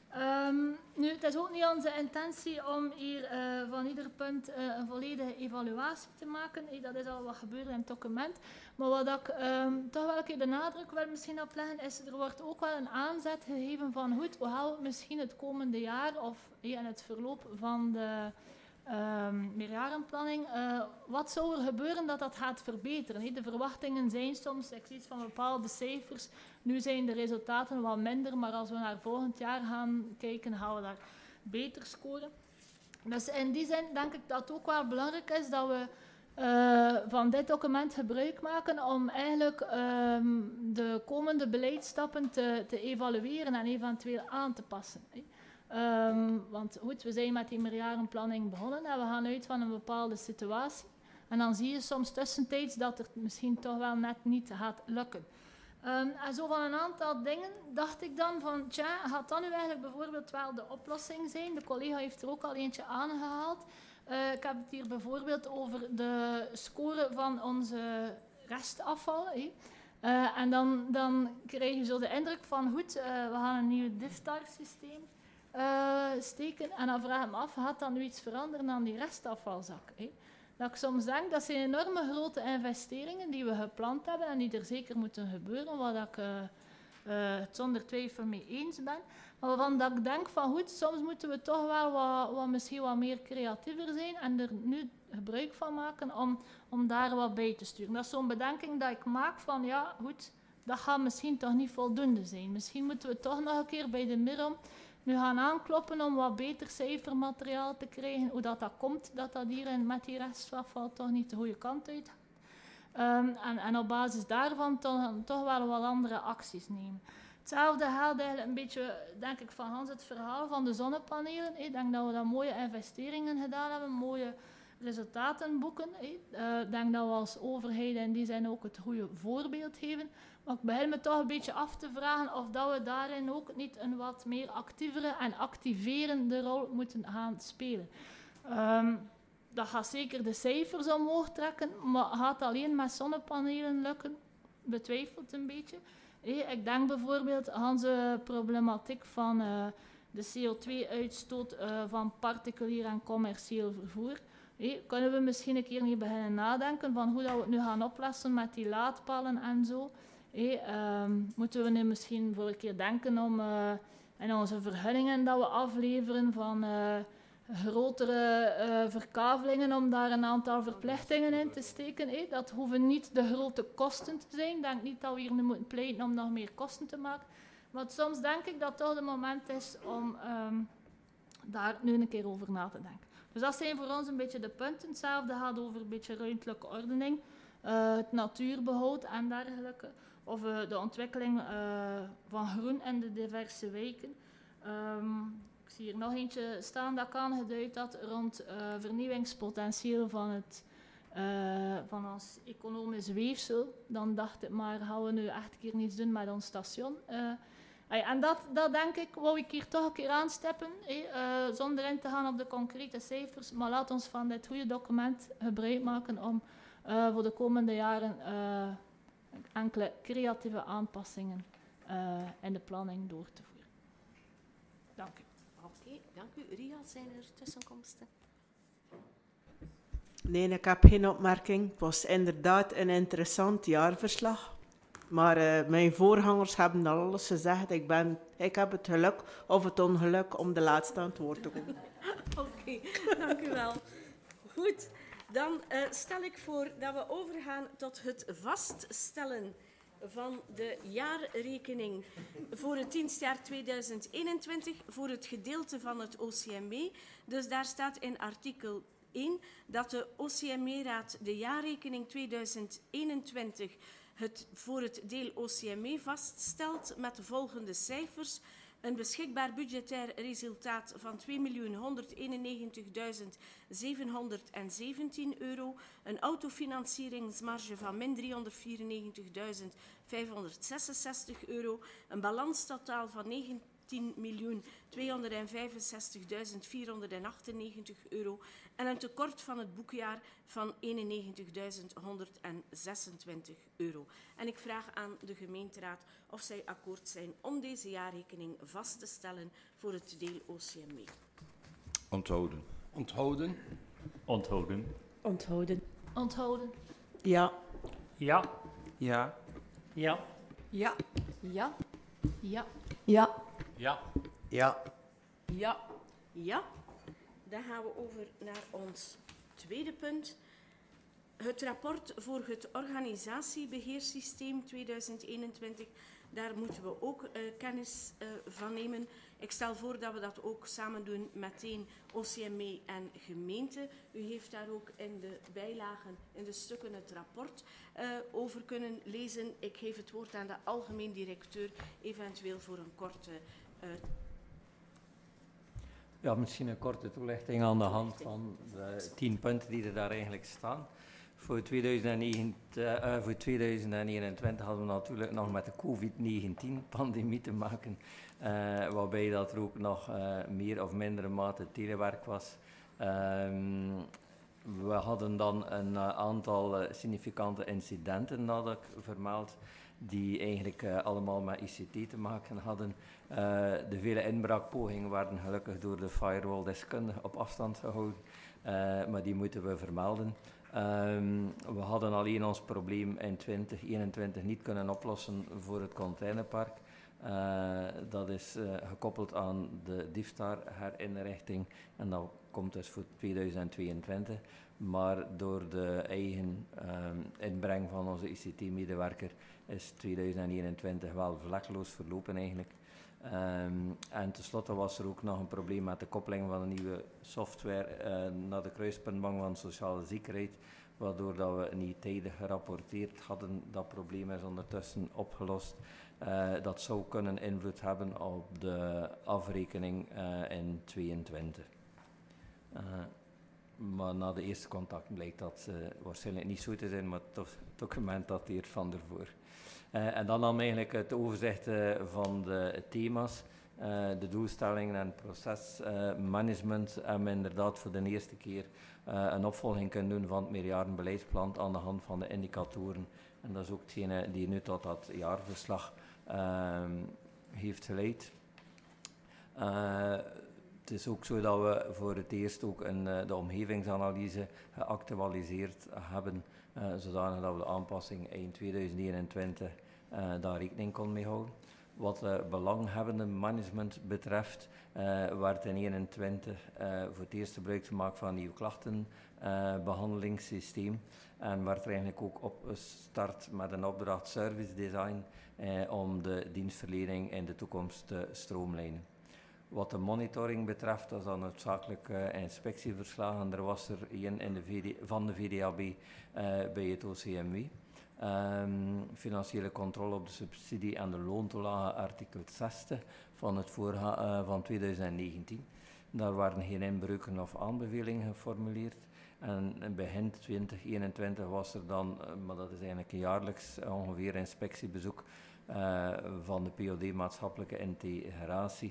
Um, nu, het is ook niet onze intentie om hier uh, van ieder punt uh, een volledige evaluatie te maken. Hey, dat is al wat gebeurt in het document. Maar wat ik um, toch wel een keer de nadruk wil misschien op leggen, is er wordt ook wel een aanzet gegeven van goed, hoe gaan we misschien het komende jaar of hey, in het verloop van de um, meerjarenplanning, uh, wat zou er gebeuren dat dat gaat verbeteren? Hey? De verwachtingen zijn soms, ik zie iets van bepaalde cijfers. Nu zijn de resultaten wat minder, maar als we naar volgend jaar gaan kijken, gaan we daar beter scoren. Dus in die zin denk ik dat het ook wel belangrijk is dat we uh, van dit document gebruik maken om eigenlijk um, de komende beleidsstappen te, te evalueren en eventueel aan te passen. Hè. Um, want goed, we zijn met die meerjarenplanning begonnen en we gaan uit van een bepaalde situatie. En dan zie je soms tussentijds dat het misschien toch wel net niet gaat lukken. Um, en zo van een aantal dingen dacht ik dan van, tja, gaat dat nu eigenlijk bijvoorbeeld wel de oplossing zijn? De collega heeft er ook al eentje aangehaald. Uh, ik heb het hier bijvoorbeeld over de score van onze restafval. Hè. Uh, en dan, dan krijg je zo de indruk van, goed, uh, we gaan een nieuw DIFTAR-systeem uh, steken. En dan vraag ik me af, gaat dat nu iets veranderen aan die restafvalzak? Hè? Dat ik soms denk, dat zijn enorme grote investeringen die we gepland hebben en die er zeker moeten gebeuren, waar ik uh, uh, het zonder twijfel mee eens ben. Maar waarvan dat ik denk van goed, soms moeten we toch wel wat, wat, misschien wat meer creatiever zijn en er nu gebruik van maken om, om daar wat bij te sturen. Dat is zo'n bedenking dat ik maak van ja, goed, dat gaat misschien toch niet voldoende zijn. Misschien moeten we toch nog een keer bij de Mirom nu gaan aankloppen om wat beter cijfermateriaal te krijgen. Hoe dat, dat komt, dat dat hier in, met die restafval toch niet de goede kant uit gaat. Um, en, en op basis daarvan toch, toch wel wat andere acties nemen. Hetzelfde geldt eigenlijk een beetje, denk ik, van Hans het verhaal van de zonnepanelen. Ik denk dat we daar mooie investeringen gedaan hebben, mooie resultaten boeken. Ik uh, denk dat we als overheid in die zin ook het goede voorbeeld geven. Maar ik begin me toch een beetje af te vragen of dat we daarin ook niet een wat meer actievere en activerende rol moeten gaan spelen. Um, dat gaat zeker de cijfers omhoog trekken, maar gaat alleen met zonnepanelen lukken? Betwijfelt een beetje. Hey, ik denk bijvoorbeeld aan de problematiek van uh, de C O twee uitstoot uh, van particulier en commercieel vervoer. Hey, kunnen we misschien een keer niet beginnen nadenken van hoe dat we het nu gaan oplossen met die laadpalen en zo? Hey, um, moeten we nu misschien voor een keer denken om uh, in onze vergunningen dat we afleveren van uh, grotere uh, verkavelingen om daar een aantal verplichtingen in te steken. Hey, dat hoeven niet de grote kosten te zijn. Ik denk niet dat we hier nu moeten pleiten om nog meer kosten te maken. Maar soms denk ik dat het toch het moment is om um, daar nu een keer over na te denken. Dus dat zijn voor ons een beetje de punten. Hetzelfde gaat over een beetje ruimtelijke ordening, uh, het natuurbehoud en dergelijke. Of uh, de ontwikkeling uh, van groen in de diverse wijken. Um, ik zie hier nog eentje staan dat ik aangeduid had rond uh, vernieuwingspotentieel van, het, uh, van ons economisch weefsel. Dan dacht ik maar, gaan we nu echt een keer niets doen met ons station. Uh, En dat, dat denk ik, wou ik hier toch een keer aanstippen, eh, uh, zonder in te gaan op de concrete cijfers. Maar laat ons van dit goede document gebruik maken om uh, voor de komende jaren uh, enkele creatieve aanpassingen uh, in de planning door te voeren. Dank u. Oké, okay, dank u. Ria, zijn er tussenkomsten? Nee, ik heb geen opmerking. Het was inderdaad een interessant jaarverslag. Maar uh, mijn voorgangers hebben al alles gezegd. Ik, ben, ik heb het geluk of het ongeluk om de laatste aan het woord te komen. Oké, okay, dank u wel. Goed, dan uh, stel ik voor dat we overgaan tot het vaststellen van de jaarrekening voor het dienstjaar tweeduizend eenentwintig voor het gedeelte van het O C M E. Dus daar staat in artikel één dat de O C M E-raad de jaarrekening tweeduizend eenentwintig het voor het deel O C M E vaststelt met de volgende cijfers. Een beschikbaar budgetair resultaat van twee miljoen honderdeenennegentigduizend zevenhonderdzeventien euro, een autofinancieringsmarge van min driehonderdvierennegentigduizend vijfhonderdzesenzestig euro, een balanstotaal van tien miljoen tweehonderdvijfenzestigduizend vierhonderdachtennegentig euro en een tekort van het boekjaar van eenennegentigduizend honderdzesentwintig euro. En ik vraag aan de gemeenteraad of zij akkoord zijn om deze jaarrekening vast te stellen voor het deel O C M E. Onthouden. Onthouden. Onthouden. Onthouden. Onthouden. Ja. Ja. Ja. Ja. Ja. Ja. Ja. Ja. Ja. Ja. Ja. Ja. Dan gaan we over naar ons tweede punt. Het rapport voor het organisatiebeheersysteem tweeduizend eenentwintig. Daar moeten we ook uh, kennis uh, van nemen. Ik stel voor dat we dat ook samen doen meteen O C M E en gemeente. U heeft daar ook in de bijlagen, in de stukken het rapport uh, over kunnen lezen. Ik geef het woord aan de algemeen directeur, eventueel voor een korte uh, Ja, misschien een korte toelichting aan de hand van de tien punten die er daar eigenlijk staan. Voor tweeduizend negentien, uh, voor tweeduizend eenentwintig hadden we natuurlijk nog met de covid negentien pandemie te maken, uh, waarbij dat er ook nog uh, meer of mindere mate telewerk was. Um, we hadden dan een uh, aantal uh, significante incidenten, dat ik vermeld, die eigenlijk uh, allemaal met I C T te maken hadden. Uh, de vele inbraakpogingen werden gelukkig door de firewall-deskundigen op afstand gehouden, uh, maar die moeten we vermelden. Um, we hadden alleen ons probleem in twintig eenentwintig niet kunnen oplossen voor het containerpark. Uh, dat is uh, gekoppeld aan de D I F S T A R-herinrichting en dat komt dus voor tweeduizend tweeëntwintig. Maar door de eigen um, inbreng van onze I C T-medewerker is tweeduizend eenentwintig wel vlekkeloos verlopen eigenlijk. Um, en tenslotte was er ook nog een probleem met de koppeling van een nieuwe software uh, naar de kruispuntbank van sociale zekerheid, waardoor dat we niet tijdig gerapporteerd hadden. Dat probleem is ondertussen opgelost. Uh, dat zou kunnen invloed hebben op de afrekening uh, in tweeëntwintig. Uh, maar na de eerste contact blijkt dat uh, waarschijnlijk niet zo te zijn, maar toch, het document dateert van ervoor. Uh, en dan nam eigenlijk het overzicht uh, van de thema's, uh, de doelstellingen en procesmanagement. Uh, en we inderdaad voor de eerste keer uh, een opvolging kunnen doen van het meerjarenbeleidsplan aan de hand van de indicatoren. En dat is ook hetgene die nu tot dat jaarverslag uh, heeft geleid. Uh, Het is ook zo dat we voor het eerst ook een, uh, de omgevingsanalyse geactualiseerd hebben, uh, zodanig dat we de aanpassing eind tweeduizend eenentwintig uh, daar rekening kon mee houden. Wat uh, belanghebbende management betreft, uh, werd in eenentwintig uh, voor het eerst gebruik gemaakt van een nieuw klachtenbehandelingssysteem uh, en werd er eigenlijk ook opgestart met een opdracht service design uh, om de dienstverlening in de toekomst te stroomlijnen. Wat de monitoring betreft, dat is dan noodzakelijk uh, inspectieverslagen. Er was er één in de V D, van de V D A B uh, bij het O C M W. Um, financiële controle op de subsidie en de loontoelage, artikel zestig van het voorga uh, van tweeduizend negentien. Daar waren geen inbreuken of aanbevelingen geformuleerd. En begin twintig eenentwintig was er dan, uh, maar dat is eigenlijk een jaarlijks uh, ongeveer inspectiebezoek uh, van de P O D maatschappelijke integratie.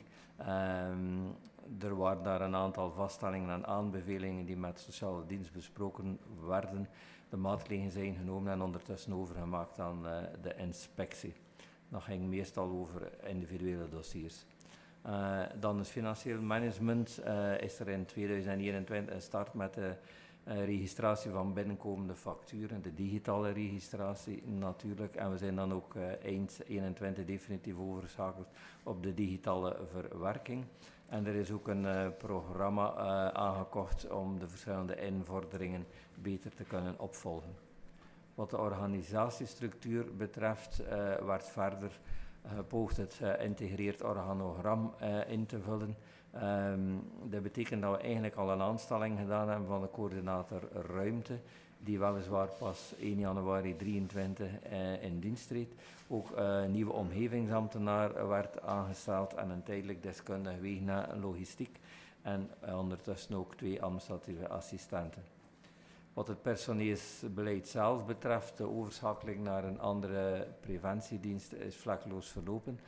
Um, er waren daar een aantal vaststellingen en aanbevelingen die met sociale dienst besproken werden. De maatregelen zijn genomen en ondertussen overgemaakt aan uh, de inspectie. Dat ging meestal over individuele dossiers. Uh, dan het financieel management uh, is er in tweeduizend eenentwintig een start met de uh, registratie van binnenkomende facturen, de digitale registratie natuurlijk. En we zijn dan ook uh, eind eenentwintig definitief overgeschakeld op de digitale verwerking. En er is ook een uh, programma uh, aangekocht om de verschillende invorderingen beter te kunnen opvolgen. Wat de organisatiestructuur betreft uh, werd verder gepoogd het uh, integreerd organogram uh, in te vullen. Um, dat betekent dat we eigenlijk al een aanstelling gedaan hebben van de coördinator ruimte, die weliswaar pas één januari drieëntwintig uh, in dienst treedt. Ook uh, een nieuwe omgevingsambtenaar werd aangesteld en een tijdelijk deskundige wegen en logistiek. En uh, ondertussen ook twee administratieve assistenten. Wat het personeelsbeleid zelf betreft, de overschakeling naar een andere preventiedienst is vlekkeloos verlopen.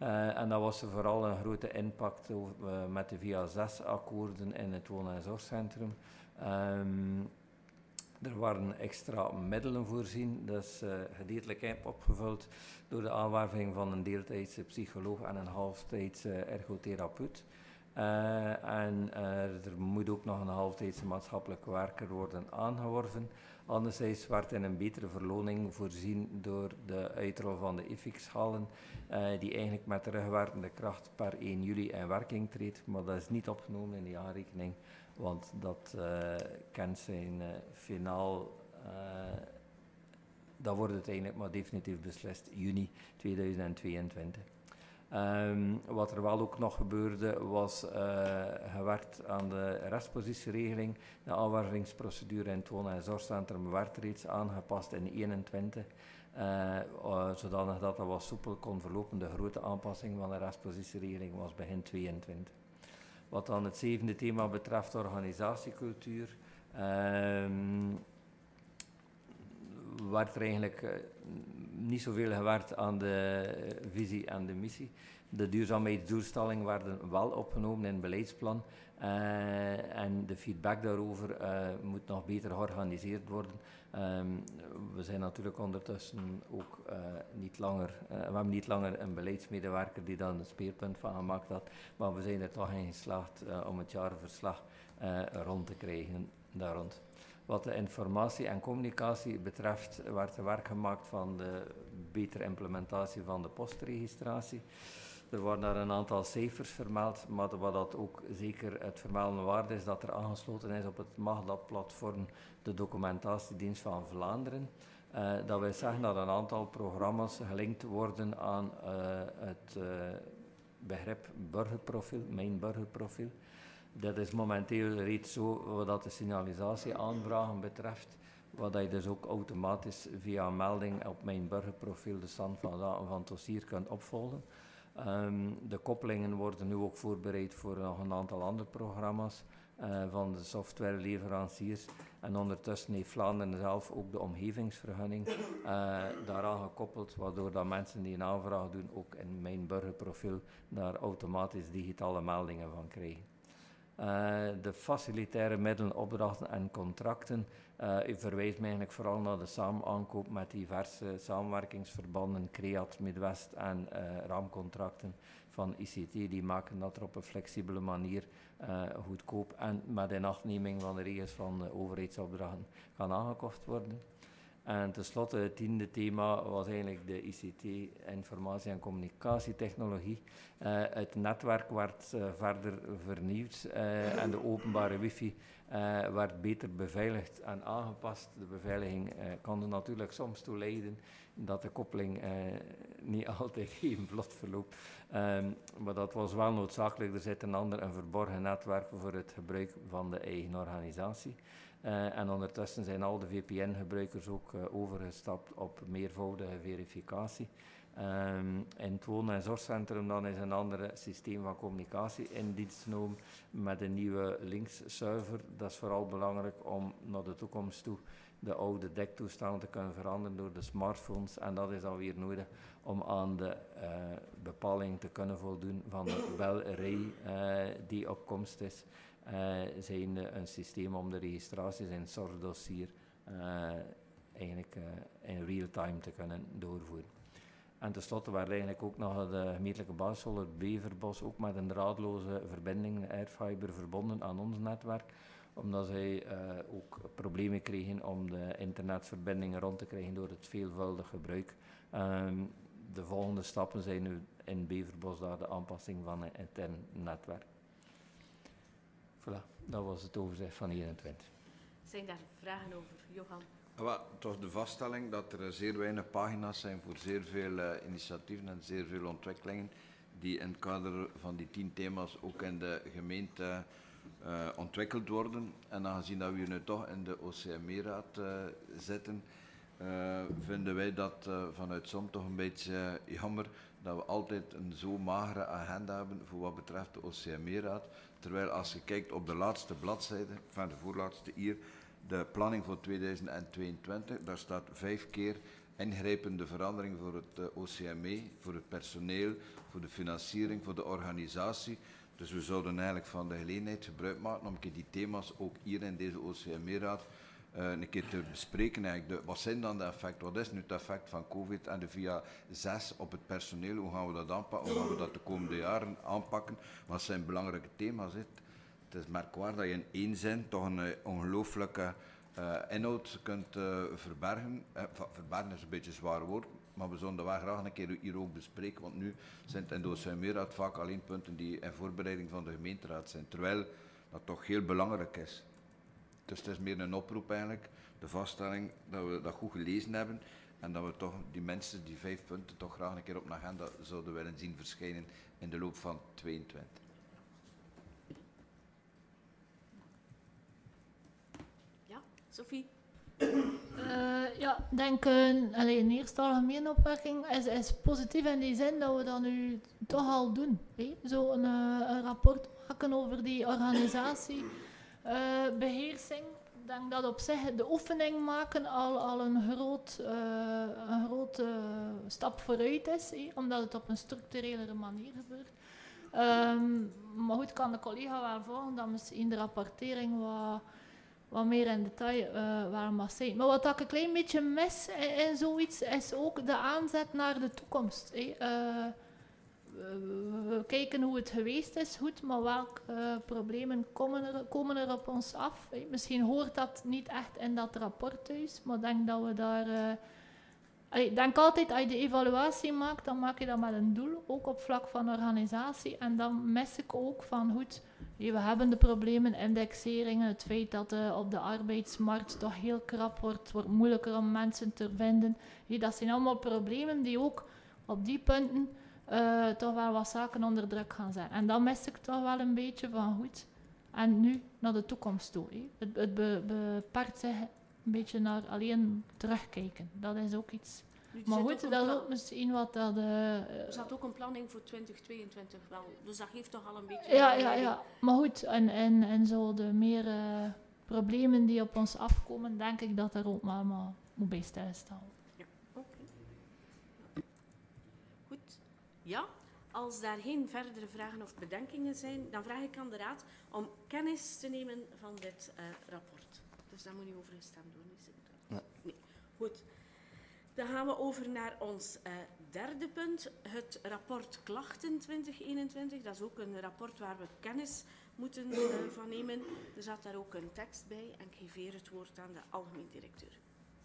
Uh, en dat was vooral een grote impact over, uh, met de via zes akkoorden in het woon- en zorgcentrum. Um, er waren extra middelen voorzien, dat is uh, gedeeltelijk opgevuld door de aanwerving van een deeltijdse psycholoog en een halftijdse ergotherapeut. Uh, en uh, er moet ook nog een halftijdse maatschappelijke werker worden aangeworven. Anderzijds werd in een betere verloning voorzien door de uitrol van de I F I X-halen, uh, die eigenlijk met terugwerkende kracht per één juli in werking treedt, maar dat is niet opgenomen in de jaarrekening, want dat uh, kent zijn uh, finaal, uh, dat wordt uiteindelijk maar definitief beslist, juni tweeduizend tweeëntwintig. Um, wat er wel ook nog gebeurde, was uh, gewerkt aan de restpositieregeling. De aanwervingsprocedure in het woon- en zorgcentrum werd reeds aangepast in eenentwintig, uh, uh, zodanig dat dat wat soepel kon verlopen. De grote aanpassing van de restpositieregeling was begin tweeëntwintig. Wat dan het zevende thema betreft, organisatiecultuur, um, werd er eigenlijk uh, niet zoveel gewerkt aan de uh, visie en de missie. De duurzaamheidsdoelstellingen werden wel opgenomen in het beleidsplan uh, en de feedback daarover uh, moet nog beter georganiseerd worden. Um, we zijn natuurlijk ondertussen ook uh, niet langer, uh, we hebben niet langer een beleidsmedewerker die dan een speerpunt van gemaakt had, maar we zijn er toch in geslaagd uh, om het jaarverslag uh, rond te krijgen daar rond. Wat de informatie en communicatie betreft, werd er werk gemaakt van de betere implementatie van de postregistratie. Er worden daar een aantal cijfers vermeld, maar wat dat ook zeker het vermelden waard is, dat er aangesloten is op het Magda-platform de documentatiedienst van Vlaanderen. Uh, dat wil zeggen dat een aantal programma's gelinkt worden aan uh, het uh, begrip burgerprofiel, mijn burgerprofiel. Dat is momenteel reeds zo wat de signalisatie aanvragen betreft, wat je dus ook automatisch via een melding op mijn burgerprofiel de stand van zaken van het dossier kunt opvolgen. Um, de koppelingen worden nu ook voorbereid voor nog een aantal andere programma's uh, van de softwareleveranciers. En ondertussen heeft Vlaanderen zelf ook de omgevingsvergunning uh, daaraan gekoppeld, waardoor dat mensen die een aanvraag doen ook in mijn burgerprofiel daar automatisch digitale meldingen van krijgen. Uh, de facilitaire middelen, opdrachten en contracten. Uh, u verwijst mij eigenlijk vooral naar de samenaankoop met diverse samenwerkingsverbanden, CREAT, Midwest en uh, raamcontracten van I C T. Die maken dat er op een flexibele manier uh, goedkoop en met inachtneming van de regels van de overheidsopdrachten kan aangekocht worden. En tenslotte het tiende thema was eigenlijk de I C T, informatie- en communicatietechnologie. Uh, het netwerk werd uh, verder vernieuwd uh, en de openbare wifi uh, werd beter beveiligd en aangepast. De beveiliging uh, kan er natuurlijk soms toe leiden dat de koppeling uh, niet altijd even vlot verloopt. Um, maar dat was wel noodzakelijk. Er zit een ander, een verborgen netwerk voor het gebruik van de eigen organisatie. Uh, en ondertussen zijn al de V P N-gebruikers ook uh, overgestapt op meervoudige verificatie. Um, in het woon- en zorgcentrum dan is een ander systeem van communicatie in dienst genomen met een nieuwe links-server. Dat is vooral belangrijk om naar de toekomst toe de oude dektoestanden te kunnen veranderen door de smartphones. En dat is dan weer nodig om aan de uh, bepaling te kunnen voldoen van de belrij uh, die op komst is. Uh, zijn uh, een systeem om de registraties in het zorgdossier uh, eigenlijk uh, in real time te kunnen doorvoeren. En tenslotte werd eigenlijk ook nog de gemeentelijke basisschool, het Beverbos, ook met een draadloze verbinding, airfiber, verbonden aan ons netwerk, omdat zij uh, ook problemen kregen om de internetverbindingen rond te krijgen door het veelvuldig gebruik. Um, de volgende stappen zijn nu in Beverbos daar de aanpassing van het intern netwerk. Voilà, dat was het overzicht van eenentwintig. Zijn daar vragen over, Johan? Well, toch de vaststelling dat er zeer weinig pagina's zijn voor zeer veel uh, initiatieven en zeer veel ontwikkelingen die in het kader van die tien thema's ook in de gemeente uh, ontwikkeld worden. En aangezien dat we hier nu toch in de O C M E-raad uh, zitten, uh, vinden wij dat uh, vanuit S O M toch een beetje uh, jammer dat we altijd een zo magere agenda hebben voor wat betreft de O C M E-raad. Terwijl als je kijkt op de laatste bladzijde, van de voorlaatste hier, de planning voor tweeduizend tweeëntwintig, daar staat vijf keer ingrijpende verandering voor het uh, O C M E, voor het personeel, voor de financiering, voor de organisatie. Dus we zouden eigenlijk van de gelegenheid gebruik maken om die thema's ook hier in deze O C M E-raad uh, een keer te bespreken. Eigenlijk de, wat zijn dan de effecten? Wat is nu het effect van COVID en de via zes op het personeel? Hoe gaan we dat aanpakken? Hoe gaan we dat de komende jaren aanpakken? Wat zijn belangrijke thema's? Hè? Het is merkwaardig dat je in één zin toch een uh, ongelooflijke uh, inhoud kunt uh, verbergen. Uh, verbergen is een beetje een zwaar woord, maar we zullen dat wel graag een keer hier ook bespreken, want nu zijn het in de O C M E-raad vaak alleen punten die in voorbereiding van de gemeenteraad zijn, terwijl dat toch heel belangrijk is. Dus het is meer een oproep eigenlijk, de vaststelling dat we dat goed gelezen hebben en dat we toch die mensen, die vijf punten, toch graag een keer op een agenda zouden willen zien verschijnen in de loop van tweeëntwintig. Sophie? Uh, ja, ik denk uh, allee, een eerste algemene opmerking is, is positief in die zin dat we dat nu toch al doen. Zo een, uh, een rapport maken over die organisatie, uh, beheersing. Ik denk dat op zich de oefening maken al, al een groot, uh, een grote uh, stap vooruit is, hé, omdat het op een structurelere manier gebeurt. Um, maar goed, kan de collega wel volgen dat misschien de rapportering wat... wat meer in detail uh, waar mag zijn. Maar wat ik een klein beetje mis in, in zoiets is ook de aanzet naar de toekomst. Uh, we, we kijken hoe het geweest is, goed, maar welke uh, problemen komen er, komen er op ons af? Uh, misschien hoort dat niet echt in dat rapport thuis, maar ik denk dat we daar... Uh, ik denk altijd, als je de evaluatie maakt, dan maak je dat met een doel, ook op vlak van organisatie. En dan mis ik ook van, goed, we hebben de problemen, indexeringen, het feit dat uh, op de arbeidsmarkt toch heel krap wordt, wordt moeilijker om mensen te vinden. Hey, dat zijn allemaal problemen die ook op die punten uh, toch wel wat zaken onder druk gaan zetten. En dan mis ik toch wel een beetje van, goed, en nu naar de toekomst toe. Hey. Het, het be, beperkt zich een beetje naar alleen terugkijken. Dat is ook iets. Nu, maar goed, dat is ook misschien wat dat... Uh, er zat ook een planning voor twintig tweeëntwintig wel. Dus dat geeft toch al een beetje... Ja, ja, ja. Maar goed, en, en, en zo de meer uh, problemen die op ons afkomen, denk ik dat er ook maar, maar moet bij stilstaan. Ja, oké. Okay. Goed. Ja, als daar geen verdere vragen of bedenkingen zijn, dan vraag ik aan de Raad om kennis te nemen van dit uh, rapport. Dus daar moet niet over gestemd worden. Nee. Nee. Goed. Dan gaan we over naar ons uh, derde punt, het rapport Klachten twintig eenentwintig. Dat is ook een rapport waar we kennis moeten uh, van nemen. Er zat daar ook een tekst bij en ik geef weer het woord aan de algemeen directeur.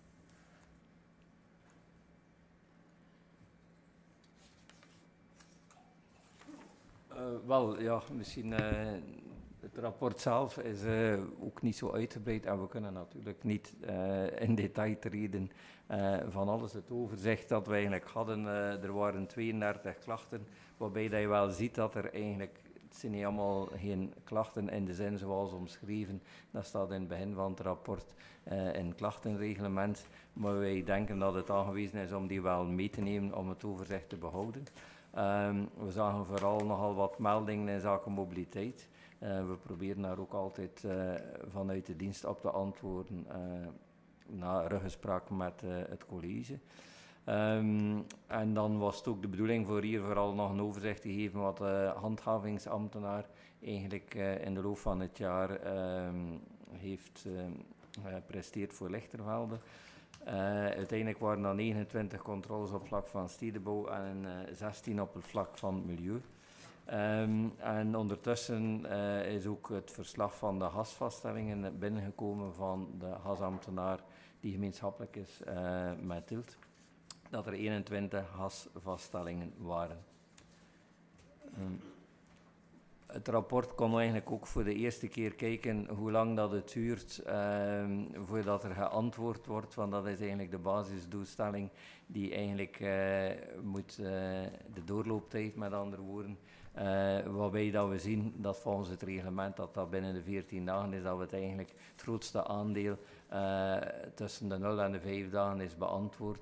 Uh, wel, ja, misschien... Uh, Het rapport zelf is uh, ook niet zo uitgebreid en we kunnen natuurlijk niet uh, in detail treden uh, van alles. Het overzicht dat we eigenlijk hadden, uh, er waren tweeëndertig klachten, waarbij dat je wel ziet dat er eigenlijk, het zijn niet allemaal geen klachten in de zin zoals omschreven, dat staat in het begin van het rapport uh, in het klachtenreglement, maar wij denken dat het aangewezen is om die wel mee te nemen om het overzicht te behouden. Um, we zagen vooral nogal wat meldingen in zaken mobiliteit. Uh, we proberen daar ook altijd uh, vanuit de dienst op te antwoorden uh, na ruggespraak met uh, het college. Um, en dan was het ook de bedoeling voor hier vooral nog een overzicht te geven wat de handhavingsambtenaar eigenlijk uh, in de loop van het jaar um, heeft uh, gepresteerd voor Lichtervelde. Uh, uiteindelijk waren er negenentwintig controles op vlak van stedenbouw en uh, zestien op het vlak van milieu. Um, en ondertussen uh, is ook het verslag van de gasvaststellingen binnengekomen van de gasambtenaar die gemeenschappelijk is uh, met Tielt, dat er eenentwintig gasvaststellingen waren. Um, het rapport kon eigenlijk ook voor de eerste keer kijken hoe lang dat het duurt um, voordat er geantwoord wordt, want dat is eigenlijk de basisdoelstelling die eigenlijk uh, moet, uh, de doorlooptijd met andere woorden. Uh, waarbij dat we zien dat volgens het reglement dat dat binnen de veertien dagen is, dat we het eigenlijk het grootste aandeel uh, tussen de nul en de vijf dagen is beantwoord.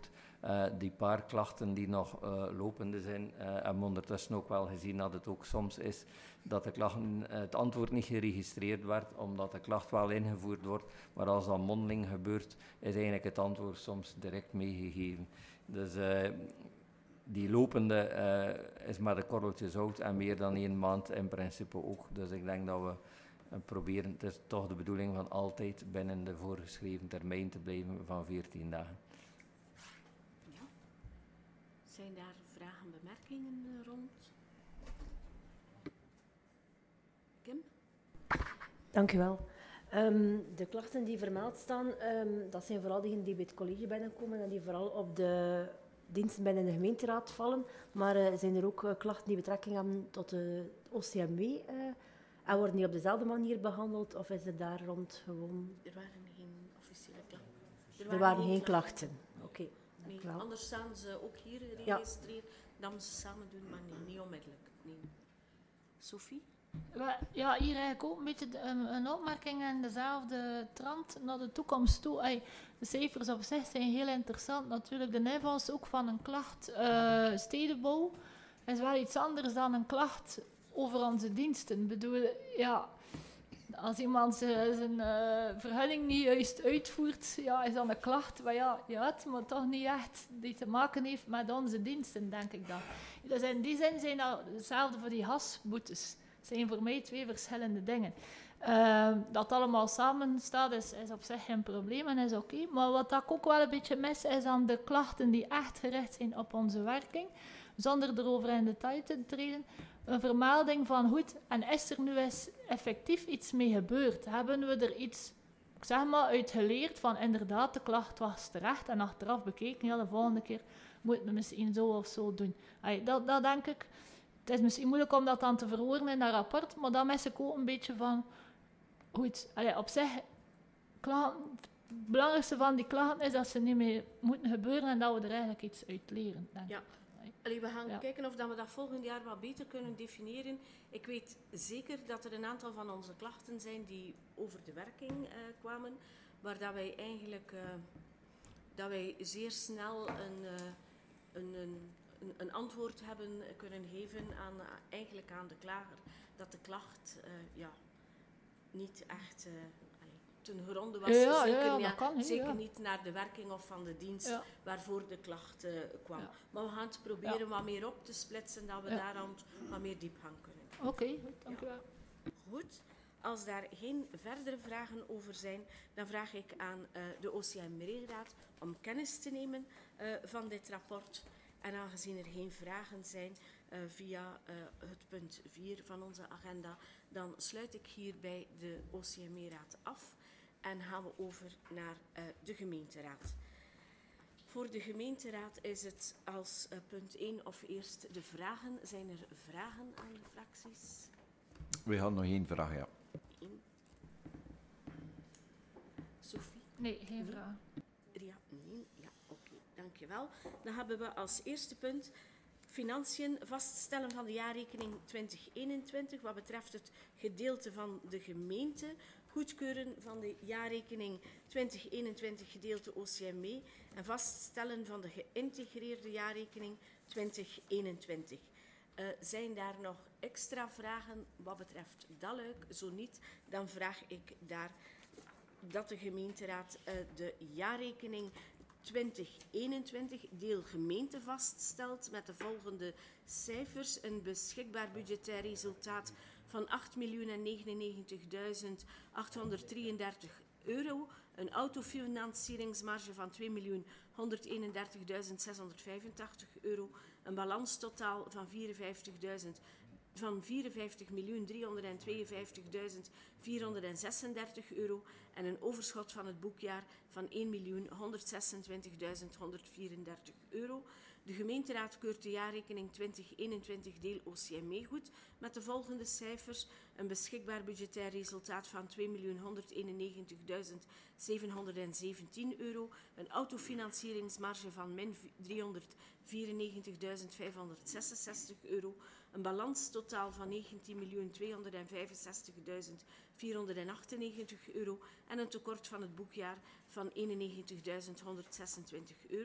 Uh, die paar klachten die nog uh, lopende zijn, uh, hebben we ondertussen ook wel gezien dat het ook soms is dat de klachten, uh, het antwoord niet geregistreerd werd, omdat de klacht wel ingevoerd wordt, maar als dat mondeling gebeurt, is eigenlijk het antwoord soms direct meegegeven. Dus uh, die lopende uh, is maar de korreltjes zout en meer dan één maand in principe ook. Dus ik denk dat we uh, proberen, het is toch de bedoeling van altijd binnen de voorgeschreven termijn te blijven van veertien dagen. Zijn daar vragen, bemerkingen uh, rond? Kim? Dank u wel. Um, de klachten die vermeld staan, um, dat zijn vooral diegenen die bij het college binnenkomen en die vooral op de diensten binnen de gemeenteraad vallen. Maar uh, zijn er ook uh, klachten die betrekking hebben tot de O C M W? Uh, en worden die op dezelfde manier behandeld of is het daar rond gewoon... Er waren geen officiële klachten. Er Er waren, waren geen klachten. Oké. Okay. Nee, anders staan ze ook hier geregistreerd, ja. Dat we ze samen doen, maar nee, niet onmiddellijk. Nee. Sophie? Ja, hier eigenlijk ook een beetje een, een opmerking in dezelfde trant naar de toekomst toe. Ay, de cijfers op zich zijn heel interessant. Natuurlijk, de invals ook van een klacht uh, stedenbouw is wel iets anders dan een klacht over onze diensten. Ik bedoel, ja... Als iemand zijn uh, vergunning niet juist uitvoert, ja, is dat een klacht. Maar ja, ja, het maar toch niet echt die te maken heeft met onze diensten, denk ik dan. Dus in die zin zijn dat hetzelfde voor die hasboetes. Het zijn voor mij twee verschillende dingen. Uh, dat allemaal samen staat is, is op zich geen probleem en is oké. Okay. Maar wat ik ook wel een beetje mis, is dan de klachten die echt gericht zijn op onze werking. Zonder erover in detail te treden. Een vermelding van goed, en is er nu eens effectief iets mee gebeurd? Hebben we er iets, ik zeg maar, uit geleerd van inderdaad, de klacht was terecht en achteraf bekeken, ja, de volgende keer moeten we misschien zo of zo doen. Allee, dat, dat denk ik, het is misschien moeilijk om dat dan te verwoorden in dat rapport, maar dan mis ik ook een beetje van, goed, allee, op zich, klachten, het belangrijkste van die klachten is dat ze niet meer moeten gebeuren en dat we er eigenlijk iets uit leren, denk ja. ik. Allee, we gaan ja. kijken of dat we dat volgend jaar wat beter kunnen definiëren. Ik weet zeker dat er een aantal van onze klachten zijn die over de werking uh, kwamen, waar dat wij eigenlijk uh, dat wij zeer snel een, uh, een, een, een antwoord hebben kunnen geven aan, uh, eigenlijk aan de klager, dat de klacht uh, ja, niet echt... Uh, ten gronde was, ja, zeker, ja, ja, kan, zeker ja. niet naar de werking of van de dienst ja. waarvoor de klacht uh, kwam. Ja. Maar we gaan het proberen ja. wat meer op te splitsen, dat we ja. daar aan wat meer diepgang kunnen. Oké, okay, dank u ja. wel. Goed, als daar geen verdere vragen over zijn, dan vraag ik aan uh, de O C M W-raad om kennis te nemen uh, van dit rapport. En aangezien er geen vragen zijn uh, via uh, het punt vier van onze agenda, dan sluit ik hierbij de O C M W-raad af. En gaan we over naar uh, de gemeenteraad. Voor de gemeenteraad is het als uh, punt één of eerst de vragen. Zijn er vragen aan de fracties? We hadden nog één vraag, ja. Eén. Sophie? Nee, geen vraag. Ja, nee. Ja, oké. Okay, dankjewel. Dan hebben we als eerste punt financiën vaststellen van de jaarrekening twintig eenentwintig wat betreft het gedeelte van de gemeente. Goedkeuren van de jaarrekening twintig eenentwintig gedeelte O C M W en vaststellen van de geïntegreerde jaarrekening twintig eenentwintig. Uh, zijn daar nog extra vragen wat betreft dat luik? Zo niet, dan vraag ik daar dat de gemeenteraad uh, de jaarrekening twintig eenentwintig deel gemeente vaststelt met de volgende cijfers. Een beschikbaar budgetair resultaat van acht miljoen negenennegentigduizend achthonderddrieëndertig euro, een autofinancieringsmarge van twee miljoen honderdeenendertigduizend zeshonderdvijfentachtig euro, een balanstotaal van vierenvijftigduizend van vierenvijftig miljoen driehonderdtweeënvijftigduizend vierhonderdzesendertig euro en een overschot van het boekjaar van één miljoen honderdzesentwintigduizend honderdvierendertig euro. De gemeenteraad keurt de jaarrekening twintig eenentwintig deel O C M W goed met de volgende cijfers. Een beschikbaar budgetair resultaat van twee miljoen honderdeenennegentigduizend zevenhonderdzeventien euro. Een autofinancieringsmarge van min driehonderdvierennegentigduizend vijfhonderdzesenzestig euro. Een balanstotaal van negentien miljoen tweehonderdvijfenzestigduizend vierhonderdachtennegentig euro. En een tekort van het boekjaar van eenennegentigduizend honderdzesentwintig euro.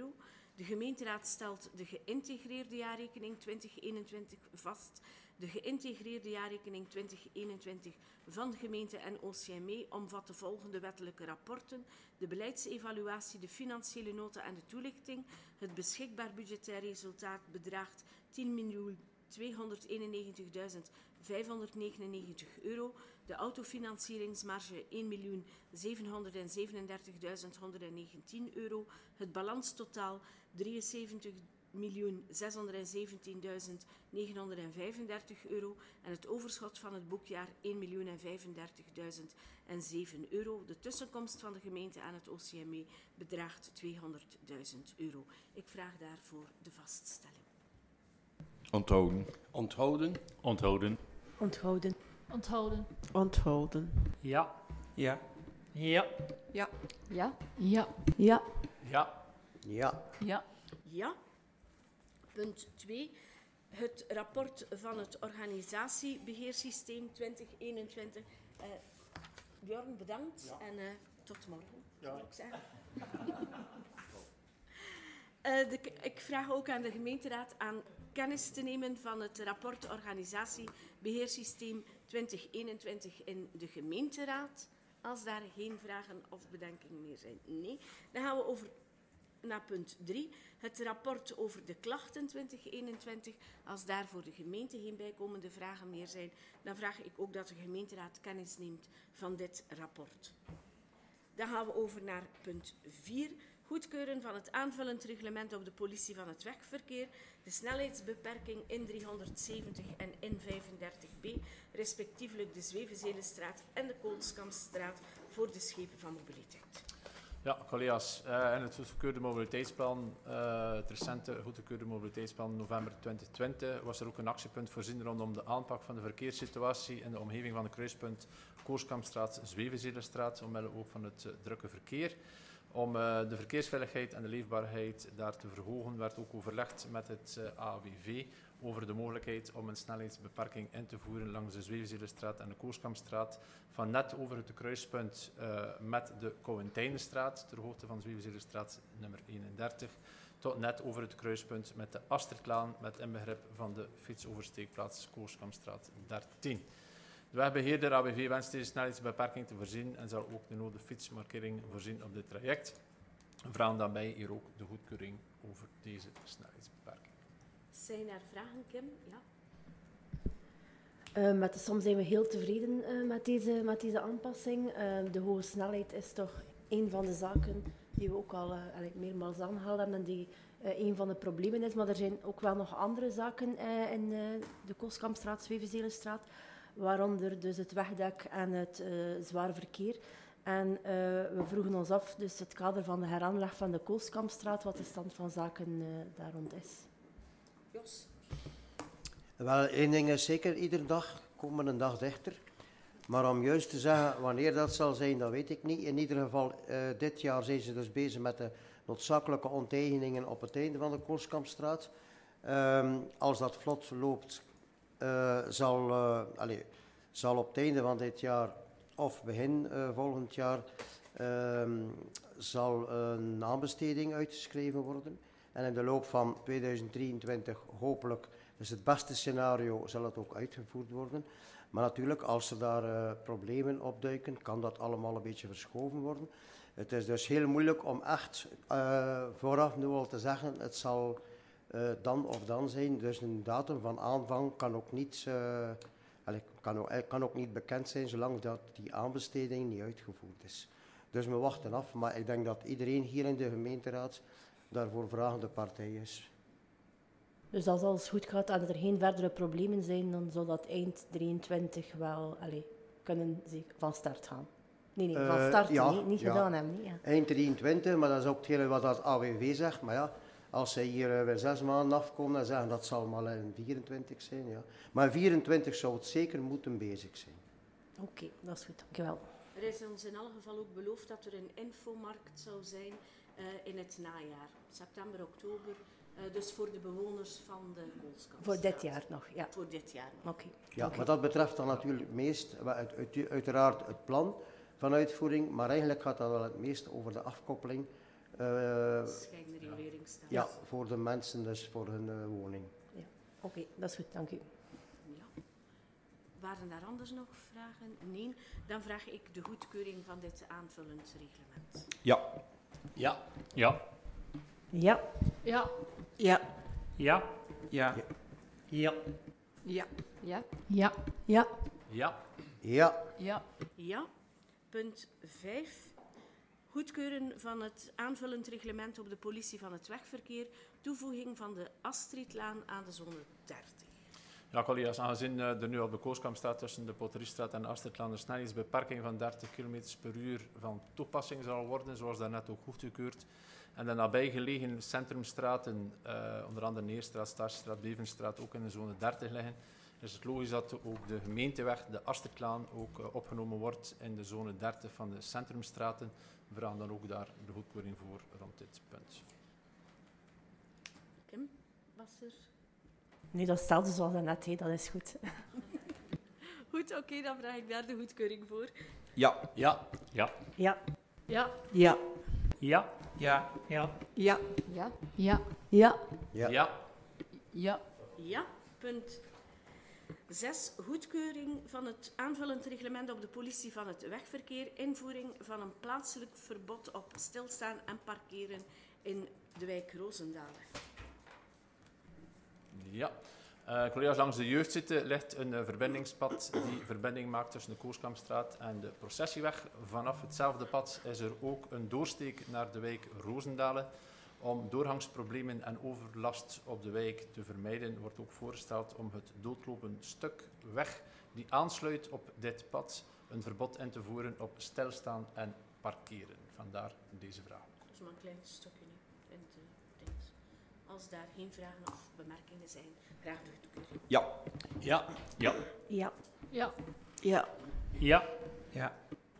De gemeenteraad stelt de geïntegreerde jaarrekening twintig eenentwintig vast. De geïntegreerde jaarrekening twintig eenentwintig van de gemeente en O C M E omvat de volgende wettelijke rapporten: de beleidsevaluatie, de financiële nota en de toelichting. Het beschikbaar budgetair resultaat bedraagt tien miljoen tweehonderdeenennegentigduizend vijfhonderdnegenennegentig euro. De autofinancieringsmarge één miljoen zevenhonderdzevenendertigduizend honderdnegentien euro. Het balanstotaal drieënzeventig miljoen zeshonderdzeventienduizend negenhonderdvijfendertig euro. En het overschot van het boekjaar één miljoen vijfendertigduizend zeven euro. De tussenkomst van de gemeente aan het O C M E bedraagt tweehonderdduizend euro. Ik vraag daarvoor de vaststelling. Onthouden. Onthouden. Onthouden. Onthouden. Onthouden. Onthouden. Ja. Ja. Ja. Ja. Ja. Ja. Ja. Ja. Ja. Ja. Ja. Punt twee. Het rapport van het organisatiebeheersysteem twintig eenentwintig. Uh, Bjorn, bedankt ja. en uh, tot morgen, ja. Zou ik zeggen. uh, de, ik vraag ook aan de gemeenteraad aan kennis te nemen van het rapport organisatiebeheersysteem twintig eenentwintig in de gemeenteraad. Als daar geen vragen of bedenkingen meer zijn. Nee. Dan gaan we over naar punt drie. Het rapport over de klachten twintig eenentwintig. Als daar voor de gemeente geen bijkomende vragen meer zijn, dan vraag ik ook dat de gemeenteraad kennis neemt van dit rapport. Dan gaan we over naar punt vier. Goedkeuren van het aanvullend reglement op de politie van het wegverkeer, de snelheidsbeperking in driehonderdzeventig en in vijfendertig b, respectievelijk de Zwevezelenstraat en de Koolskamstraat voor de schepen van mobiliteit. Ja, collega's, uh, en het goedgekeurde mobiliteitsplan, uh, het recente goedgekeurde mobiliteitsplan november twintig twintig, was er ook een actiepunt voorzien rondom de aanpak van de verkeerssituatie in de omgeving van de kruispunt Koolskamstraat, Zwevezelenstraat, omwille ook van het uh, drukke verkeer. Om uh, de verkeersveiligheid en de leefbaarheid daar te verhogen, werd ook overlegd met het uh, A W V over de mogelijkheid om een snelheidsbeperking in te voeren langs de Zwevezelenstraat en de Koolskamstraat, van net over het kruispunt uh, met de Kouwentijnenstraat, ter hoogte van Zwevezelenstraat nummer eenendertig, tot net over het kruispunt met de Astertlaan, met inbegrip van de fietsoversteekplaats Koolskamstraat dertien. De wegbeheerder A W V wenst deze snelheidsbeperking te voorzien en zal ook de nodige fietsmarkering voorzien op dit traject. We vragen daarbij hier ook de goedkeuring over deze snelheidsbeperking. Zijn er vragen, Kim? Ja. Uh, met de som zijn we heel tevreden uh, met, deze, met deze aanpassing. Uh, de hoge snelheid is toch een van de zaken die we ook al uh, meermaals aangehaald hebben en die uh, een van de problemen is. Maar er zijn ook wel nog andere zaken uh, in uh, de Koolskamstraat, Zwevezelenstraat, waaronder dus het wegdek en het uh, zwaar verkeer. En uh, we vroegen ons af, dus het kader van de heraanleg van de Koolskamstraat, wat de stand van zaken uh, daar rond is. Jos? Wel, één ding is zeker, iedere dag komen we een dag dichter. Maar om juist te zeggen wanneer dat zal zijn, dat weet ik niet. In ieder geval, uh, dit jaar zijn ze dus bezig met de noodzakelijke onteigeningen op het einde van de Koolskamstraat. Um, als dat vlot loopt, uh, zal, uh, allez, zal op het einde van dit jaar of begin uh, volgend jaar um, zal een aanbesteding uitgeschreven worden. En in de loop van tweeduizend drieëntwintig hopelijk, dus het beste scenario, zal het ook uitgevoerd worden. Maar natuurlijk, als er daar uh, problemen opduiken, kan dat allemaal een beetje verschoven worden. Het is dus heel moeilijk om echt uh, vooraf nu al te zeggen, het zal uh, dan of dan zijn. Dus een datum van aanvang kan ook niet, uh, allez, kan ook, kan ook niet bekend zijn, zolang dat die aanbesteding niet uitgevoerd is. Dus we wachten af, maar ik denk dat iedereen hier in de gemeenteraad daarvoor vragende partij is. Dus als alles goed gaat en er geen verdere problemen zijn, dan zal dat eind drieëntwintig wel allez, kunnen van start gaan. Nee, nee, van start, uh, ja, nee, niet ja. gedaan hebben. Nee, ja. Eind drieëntwintig, maar dat is ook hetgeen wat dat A W V zegt. Maar ja, als zij hier uh, weer zes maanden afkomen en zeggen dat zal maar in vierentwintig zijn. Ja. Maar in vierentwintig zou het zeker moeten bezig zijn. Oké, okay, dat is goed, dankjewel. Er is ons in alle geval ook beloofd dat er een infomarkt zou zijn uh, in het najaar, september, oktober. Uh, dus voor de bewoners van de Koolskamstraat. Voor dit jaar nog, ja. Voor dit jaar nog. Oké. Okay. Ja, okay. wat dat betreft dan natuurlijk het meest, uit, uit, uiteraard het plan van uitvoering, maar eigenlijk gaat dat wel het meest over de afkoppeling Uh, Schijnrioleringsstelsel. ja, voor de mensen, dus voor hun uh, woning. Ja. Oké, okay, dat is goed, dank u. Ja. Waren daar anders nog vragen? Nee. Dan vraag ik de goedkeuring van dit aanvullend reglement. Ja. Ja. Ja. Ja. Ja. Ja. Ja. Ja. Ja. Ja. Ja. Ja. Ja. Ja. Ja. Ja. Ja. Punt vijf. Goedkeuren van het aanvullend reglement op de politie van het wegverkeer. Toevoeging van de Astridlaan aan de zone dertig. Ja, collega's, aangezien uh, er nu op de Kooskamp staat tussen de Poteriestraat en de Astridlaan een snelheidsbeperking van dertig kilometer per uur van toepassing zal worden, zoals daarnet ook goedgekeurd. En de nabijgelegen centrumstraten, uh, onder andere Neerstraat, Staatstraat, Bevenstraat, ook in de zone dertig liggen, is het logisch dat ook de gemeenteweg, de Astridlaan, ook uh, opgenomen wordt in de zone dertig van de centrumstraten. We vragen dan ook daar de goedkeuring voor rond dit punt. Kim, was er? Nee, dat is hetzelfde zoals daarnet, hè. Dat is goed. Goed, oké, okay, dan vraag ik daar de goedkeuring voor. Ja. Ja. Ja. Ja. Ja. Ja. Ja. Ja. Ja. Ja. Ja. Ja. Ja. Ja. Ja. Ja. Ja. Punt zes. Goedkeuring van het aanvullend reglement op de politie van het wegverkeer. Invoering van een plaatselijk verbod op stilstaan en parkeren in de wijk Roosendalen. Ja. Uh, collega's, langs de jeugdzitten ligt een uh, verbindingspad die verbinding maakt tussen de Kooskampstraat en de Processieweg. Vanaf hetzelfde pad is er ook een doorsteek naar de wijk Roosendalen. Om doorgangsproblemen en overlast op de wijk te vermijden, wordt ook voorgesteld om het doodlopend stuk weg die aansluit op dit pad een verbod in te voeren op stilstaan en parkeren. Vandaar deze vraag. Dat is maar een klein stukje nu. In de dings. Als daar geen vragen of bemerkingen zijn, graag de goedkeuring. Ja. Ja. Ja. Ja. Ja. Ja. Ja. Ja.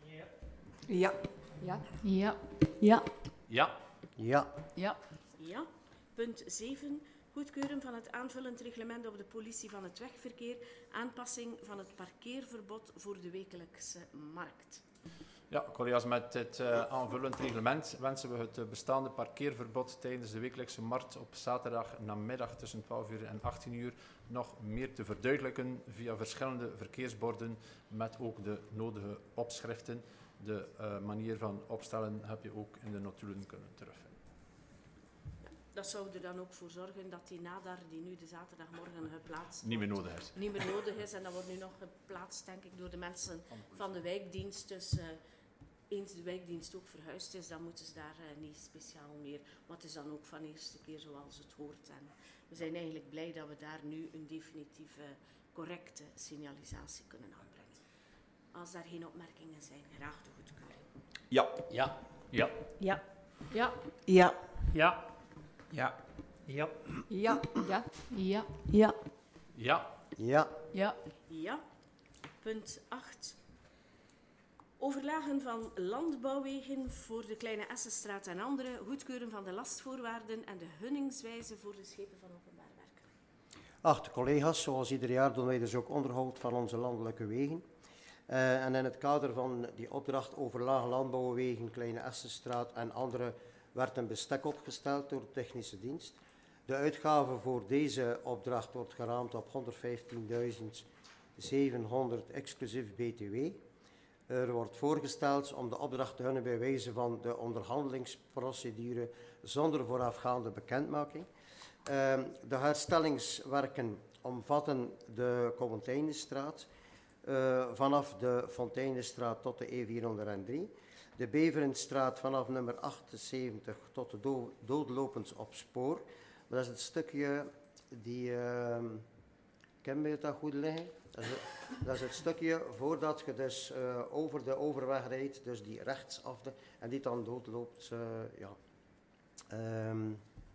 Ja. Ja. Ja. Ja. Ja. Ja. Ja. Ja. Punt zeven. Goedkeuren van het aanvullend reglement op de politie van het wegverkeer. Aanpassing van het parkeerverbod voor de wekelijkse markt. Ja, collega's, met dit uh, aanvullend reglement wensen we het uh, bestaande parkeerverbod tijdens de wekelijkse markt op zaterdag namiddag tussen twaalf uur en achttien uur nog meer te verduidelijken via verschillende verkeersborden met ook de nodige opschriften. De uh, manier van opstellen heb je ook in de notulen kunnen terugvinden. Dat zou er dan ook voor zorgen dat die nadar die nu de zaterdagmorgen geplaatst Niet meer wordt, nodig is. niet meer nodig is. En dat wordt nu nog geplaatst, denk ik, door de mensen van de wijkdienst. Dus uh, eens de wijkdienst ook verhuisd is, dan moeten ze daar uh, niet speciaal meer. Maar het is dan ook van de eerste keer zoals het hoort. En we zijn eigenlijk blij dat we daar nu een definitieve, correcte signalisatie kunnen aanbrengen. Als daar geen opmerkingen zijn, graag de goedkeuring. Ja. Ja. Ja. Ja. Ja. Ja. Ja. Ja. Ja. Ja. Ja. Ja. Ja. Ja. Ja. Ja. Ja. Punt acht. Overlagen van landbouwwegen voor de Kleine Essenstraat en andere. Goedkeuren van de lastvoorwaarden en de gunningswijze voor de schepen van openbaar werken. Achte collega's, zoals ieder jaar doen wij dus ook onderhoud van onze landelijke wegen. Uh, en in het kader van die opdracht over lage landbouwwegen, Kleine Essenstraat en andere werd een bestek opgesteld door de technische dienst. De uitgave voor deze opdracht wordt geraamd op honderdvijftienduizend zevenhonderd exclusief B T W. Er wordt voorgesteld om de opdracht te gunnen bij wijze van de onderhandelingsprocedure zonder voorafgaande bekendmaking. Uh, de herstellingswerken omvatten de Comontainestraat, uh, vanaf de Fonteinenstraat tot de E vierhonderddrie. De Beverenstraat vanaf nummer achtenzeventig tot de do doodlopends op spoor. Dat is het stukje die, uh, ken je dat goed liggen? Dat is, het, dat is het stukje voordat je dus uh, over de overweg rijdt, dus die rechtsaf de, en die dan doodloopt. Uh, ja. Um,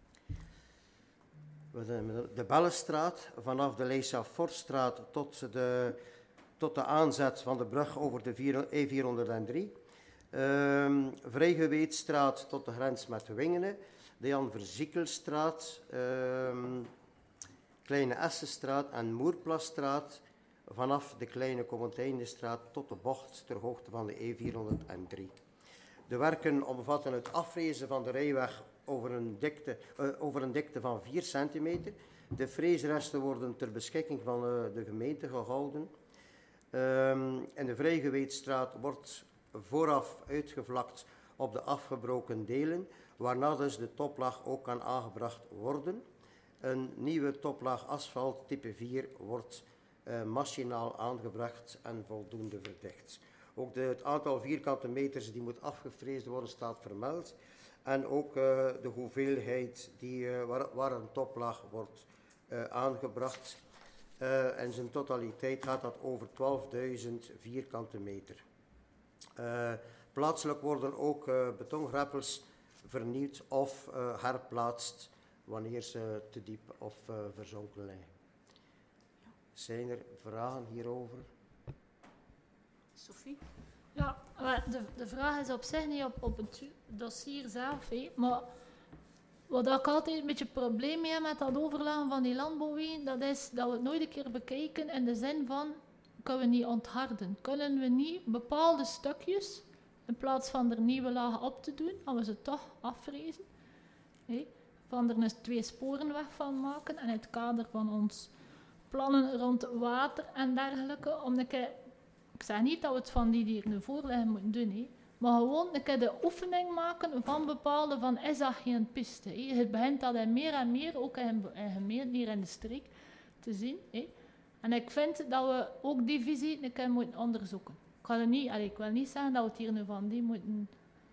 de Bellenstraat vanaf de Leesa-Forstraat tot de, tot de aanzet van de brug over de E vierhonderddrie. Um, Vrijgeweetstraat tot de grens met Wingenen, de Jan Verziekelstraat, um, Kleine Essenstraat en Moerplasstraat vanaf de Kleine Comontainestraat tot de bocht ter hoogte van de E vierhonderddrie. De werken omvatten het affrezen van de rijweg over een dikte, uh, over een dikte van vier centimeter. De freesresten worden ter beschikking van uh, de gemeente gehouden. Um, en de Vrijgeweetstraat wordt vooraf uitgevlakt op de afgebroken delen, waarna dus de toplaag ook kan aangebracht worden. Een nieuwe toplaag asfalt type vier wordt uh, machinaal aangebracht en voldoende verdicht. Ook de, het aantal vierkante meters die moet afgefreesd worden staat vermeld. En ook uh, de hoeveelheid die, uh, waar, waar een toplaag wordt uh, aangebracht. Uh, en zijn totaliteit gaat dat over twaalfduizend vierkante meter. Uh, plaatselijk worden ook uh, betongreppels vernieuwd of uh, herplaatst wanneer ze te diep of uh, verzonken liggen. Zijn er vragen hierover? Sophie? Ja, de, de vraag is op zich niet op, op het dossier zelf, hé, maar wat ik altijd een beetje een probleem mee heb met dat overlagen van die landbouwwegen, dat is dat we het nooit een keer bekijken in de zin van, kunnen we niet ontharden? Kunnen we niet bepaalde stukjes, in plaats van er nieuwe lagen op te doen, als we ze toch afvrezen, hé, van er een twee sporenweg van maken en in het kader van ons plannen rond water en dergelijke, om een keer, ik zeg niet dat we het van die die er nu voor liggen moeten doen, hé, maar gewoon een keer de oefening maken van bepaalde van is dat geen piste. Hé. Het begint dat in meer en meer, ook in, in gemeenten hier in de streek, te zien. Hé. En ik vind dat we ook die visie een keer moeten onderzoeken. Ik, ga er niet, allee, ik wil niet zeggen dat we het hier nu van die moeten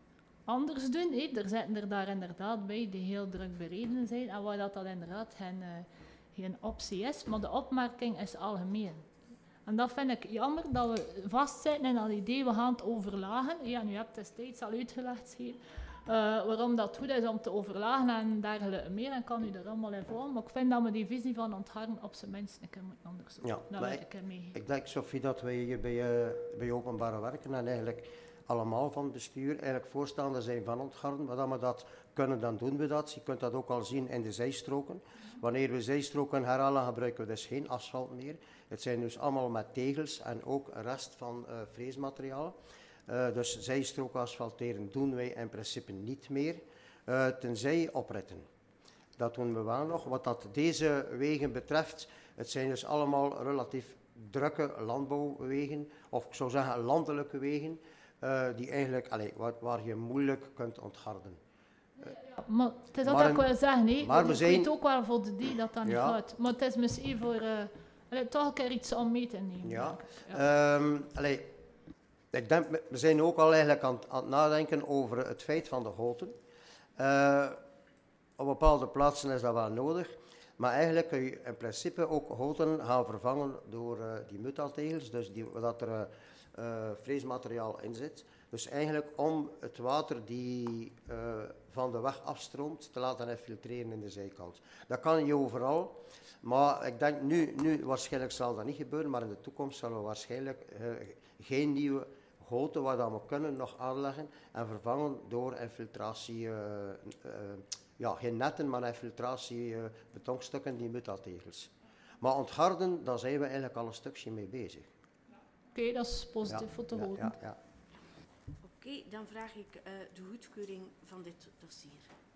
anders doen. Hé. Er zitten er daar inderdaad bij die heel druk bereden zijn en waar dat, dat inderdaad geen, uh, geen optie is, maar de opmerking is algemeen. En dat vind ik jammer, dat we vastzitten in dat idee, we gaan het overlagen. Ja, nu heb je destijds al uitgelegd hier, uh, waarom dat goed is om te overlagen en dergelijke meer. En kan u er allemaal in volgen. Maar ik vind dat we die visie van ontharden op zijn minst een keer moeten onderzoeken. Ja, dat wil ik mee. Ik denk, Sophie, dat wij hier bij, uh, bij openbare werken en eigenlijk allemaal van het bestuur eigenlijk voorstander zijn van ontharden. Maar dat we dat kunnen, dan doen we dat. Je kunt dat ook al zien in de zijstroken. Wanneer we zijstroken herhalen, gebruiken we dus geen asfalt meer. Het zijn dus allemaal met tegels en ook een rest van uh, freesmateriaal. Uh, dus zijstrook asfalteren doen wij in principe niet meer, uh, tenzij opritten. Dat doen we wel nog. Wat dat deze wegen betreft, het zijn dus allemaal relatief drukke landbouwwegen, of ik zou zeggen landelijke wegen, uh, die eigenlijk, allez, waar, waar je moeilijk kunt ontharden. Ja, maar het is dat wat ik wil zeggen, nee. Maar we ik zijn... weet ook wel voor de die dat dat niet ja. gaat. Maar het is misschien voor uh, allee, toch een keer iets om mee te nemen. Ja. ja. Um, allee, ik denk, we zijn ook al eigenlijk aan, aan het nadenken over het feit van de houten. Uh, op bepaalde plaatsen is dat wel nodig. Maar eigenlijk kun je in principe ook houten gaan vervangen door uh, die mutaltegels, dus die, dat er uh, uh, freesmateriaal in zit. Dus eigenlijk om het water die uh, van de weg afstroomt te laten infiltreren in de zijkant. Dat kan je overal, maar ik denk nu, nu waarschijnlijk zal dat niet gebeuren, maar in de toekomst zullen we waarschijnlijk uh, geen nieuwe goten waar dat we kunnen nog aanleggen en vervangen door infiltratie, uh, uh, ja geen netten, maar infiltratie uh, betonstukken, die mutaltegels. Maar ontharden, daar zijn we eigenlijk al een stukje mee bezig. Oké, okay, dat is positief ja, voor te ja, horen. Ja, ja. Oké, okay, dan vraag ik uh, de goedkeuring van dit dossier.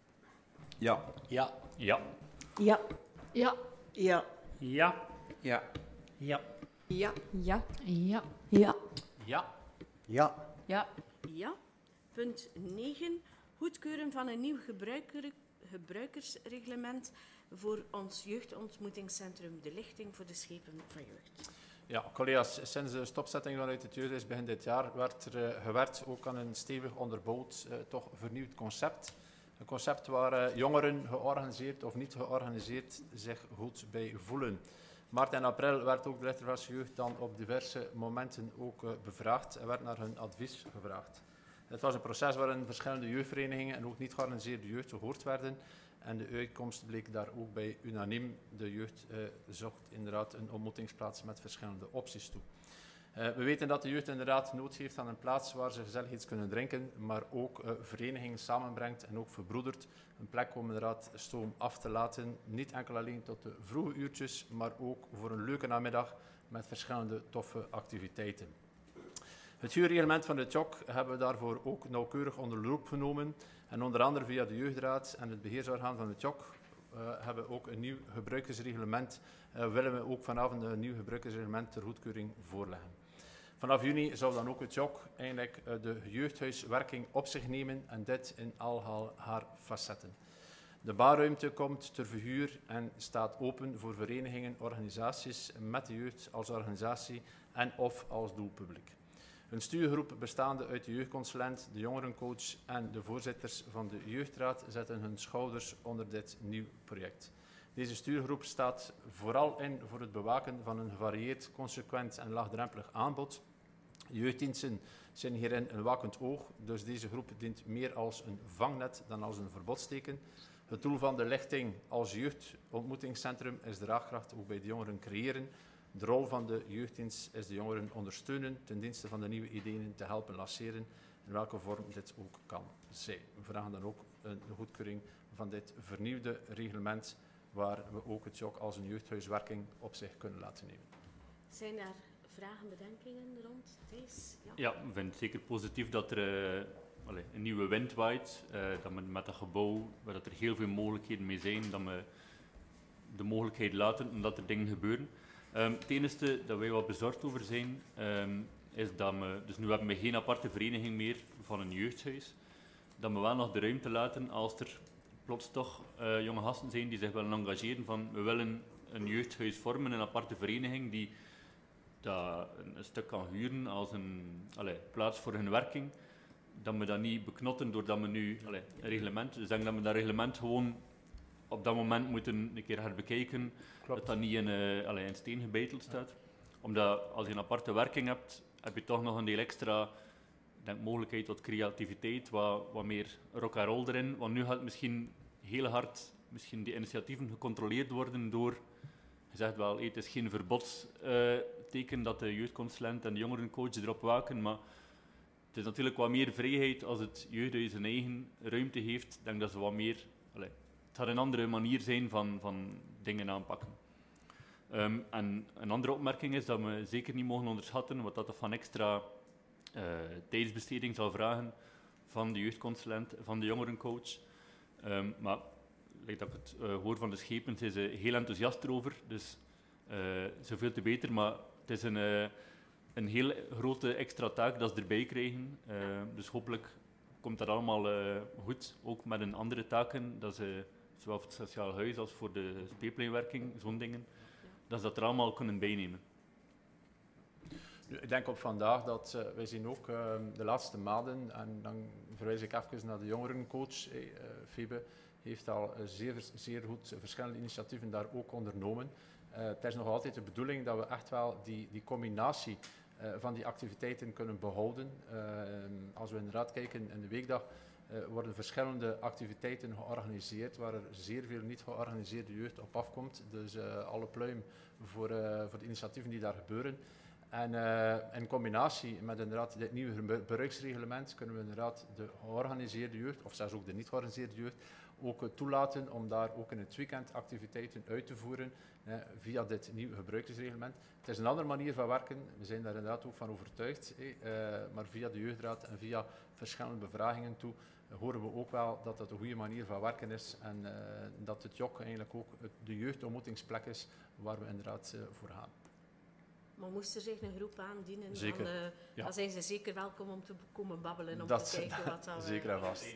Ja. Ja. Ja. Ja. Ja. Ja. Ja. Ja. Ja. Ja. Ja. Ja. Ja. Ja. Ja. Ja. Ja. Punt negen. Goedkeuren van een nieuw gebruiker, gebruikersreglement voor ons jeugdontmoetingscentrum De Lichting voor de Schepen van Jeugd. Ja, collega's, sinds de stopzetting vanuit het jeugdhuis begin dit jaar werd er uh, gewerkt ook aan een stevig onderbouwd, uh, toch vernieuwd concept. Een concept waar uh, jongeren georganiseerd of niet georganiseerd zich goed bij voelen. Maart en april werd ook de Lichtervelse jeugd dan op diverse momenten ook uh, bevraagd en werd naar hun advies gevraagd. Het was een proces waarin verschillende jeugdverenigingen en ook niet georganiseerde jeugd gehoord werden. En de uitkomst bleek daar ook bij unaniem. De jeugd uh, zocht inderdaad een ontmoetingsplaats met verschillende opties toe. Uh, we weten dat de jeugd inderdaad nood heeft aan een plaats waar ze gezellig iets kunnen drinken, maar ook uh, verenigingen samenbrengt en ook verbroedert. Een plek om inderdaad stoom af te laten, niet enkel alleen tot de vroege uurtjes, maar ook voor een leuke namiddag met verschillende toffe activiteiten. Het huurreglement van de T J O C hebben we daarvoor ook nauwkeurig onder de loep genomen. En onder andere via de jeugdraad en het beheersorgaan van de T J O C uh, hebben we ook een nieuw gebruikersreglement. Uh, willen we ook vanavond een nieuw gebruikersreglement ter goedkeuring voorleggen. Vanaf juni zal dan ook het T J O C eigenlijk uh, de jeugdhuiswerking op zich nemen en dit in al haar facetten. De baarruimte komt ter verhuur en staat open voor verenigingen, organisaties met de jeugd als organisatie en of als doelpubliek. Een stuurgroep bestaande uit de jeugdconsulent, de jongerencoach en de voorzitters van de jeugdraad zetten hun schouders onder dit nieuw project. Deze stuurgroep staat vooral in voor het bewaken van een gevarieerd, consequent en laagdrempelig aanbod. Jeugddiensten zijn hierin een wakend oog, dus deze groep dient meer als een vangnet dan als een verbodsteken. Het doel van de lichting als jeugdontmoetingscentrum is draagkracht ook bij de jongeren creëren. De rol van de jeugddienst is de jongeren ondersteunen ten dienste van de nieuwe ideeën te helpen lanceren, in welke vorm dit ook kan zijn. We vragen dan ook een goedkeuring van dit vernieuwde reglement, waar we ook het J O C als een jeugdhuiswerking op zich kunnen laten nemen. Zijn er vragen, bedenkingen rond Thijs? Ja, ja, ik vind het zeker positief dat er uh, allez, een nieuwe wind waait, uh, dat we met dat gebouw, waar dat er heel veel mogelijkheden mee zijn, dat we de mogelijkheid laten en dat er dingen gebeuren. Um, het enige dat wij wat bezorgd over zijn, um, is dat we, dus nu hebben we geen aparte vereniging meer van een jeugdhuis, dat we wel nog de ruimte laten als er plots toch uh, jonge gasten zijn die zich willen engageren van we willen een jeugdhuis vormen, een aparte vereniging die dat een, een stuk kan huren als een allez, plaats voor hun werking, dat we dat niet beknotten doordat we nu allez, een reglement, dus ik denk dat we dat reglement gewoon op dat moment moeten een keer herbekijken, Klopt. dat dat niet in, uh, allez, in steen gebeiteld staat. Omdat als je een aparte werking hebt, heb je toch nog een deel extra denk, mogelijkheid tot creativiteit, wat, wat meer rock and roll erin. Want nu gaat het misschien heel hard, misschien die initiatieven gecontroleerd worden door, je zegt wel, hey, het is geen verbodsteken uh, dat de jeugdconsulent en de jongerencoach erop waken, maar het is natuurlijk wat meer vrijheid als het jeugdhuis zijn eigen ruimte heeft. Ik denk dat ze wat meer, allez, het gaat een andere manier zijn van, van dingen aanpakken. Um, en een andere opmerking is dat we zeker niet mogen onderschatten wat dat van extra uh, tijdsbesteding zal vragen van de jeugdconsulent, van de jongerencoach. Um, maar like dat ik het uh, hoor van de schepens, is ze uh, heel enthousiast erover, dus uh, zoveel te beter. Maar het is een, uh, een heel grote extra taak dat ze erbij krijgen. Uh, dus hopelijk komt dat allemaal uh, goed, ook met een andere taken, dat ze zowel voor het sociaal huis als voor de speelpleinwerking, zo'n dingen, dat ze dat er allemaal kunnen bijnemen. Ik denk op vandaag dat uh, wij zien ook uh, de laatste maanden, en dan verwijs ik even naar de jongerencoach, eh, uh, Febe heeft al uh, zeer, zeer goed uh, verschillende initiatieven daar ook ondernomen. Uh, het is nog altijd de bedoeling dat we echt wel die, die combinatie uh, van die activiteiten kunnen behouden. Uh, als we inderdaad kijken in de weekdag, Uh, worden verschillende activiteiten georganiseerd waar er zeer veel niet georganiseerde jeugd op afkomt. Dus uh, alle pluim voor, uh, voor de initiatieven die daar gebeuren. En uh, in combinatie met inderdaad dit nieuwe bereiksreglement kunnen we inderdaad de georganiseerde jeugd, of zelfs ook de niet georganiseerde jeugd, ook uh, toelaten om daar ook in het weekend activiteiten uit te voeren uh, via dit nieuwe gebruikersreglement. Het is een andere manier van werken, we zijn daar inderdaad ook van overtuigd, eh, uh, maar via de jeugdraad en via verschillende bevragingen toe uh, horen we ook wel dat dat een goede manier van werken is en uh, dat het J O C eigenlijk ook het, de jeugdontmoetingsplek is waar we inderdaad uh, voor gaan. Maar moest er zich een groep aandienen, zeker. Dan, uh, ja. dan zijn ze zeker welkom om te komen babbelen, om dat, te kijken wat dat... Zeker en vast.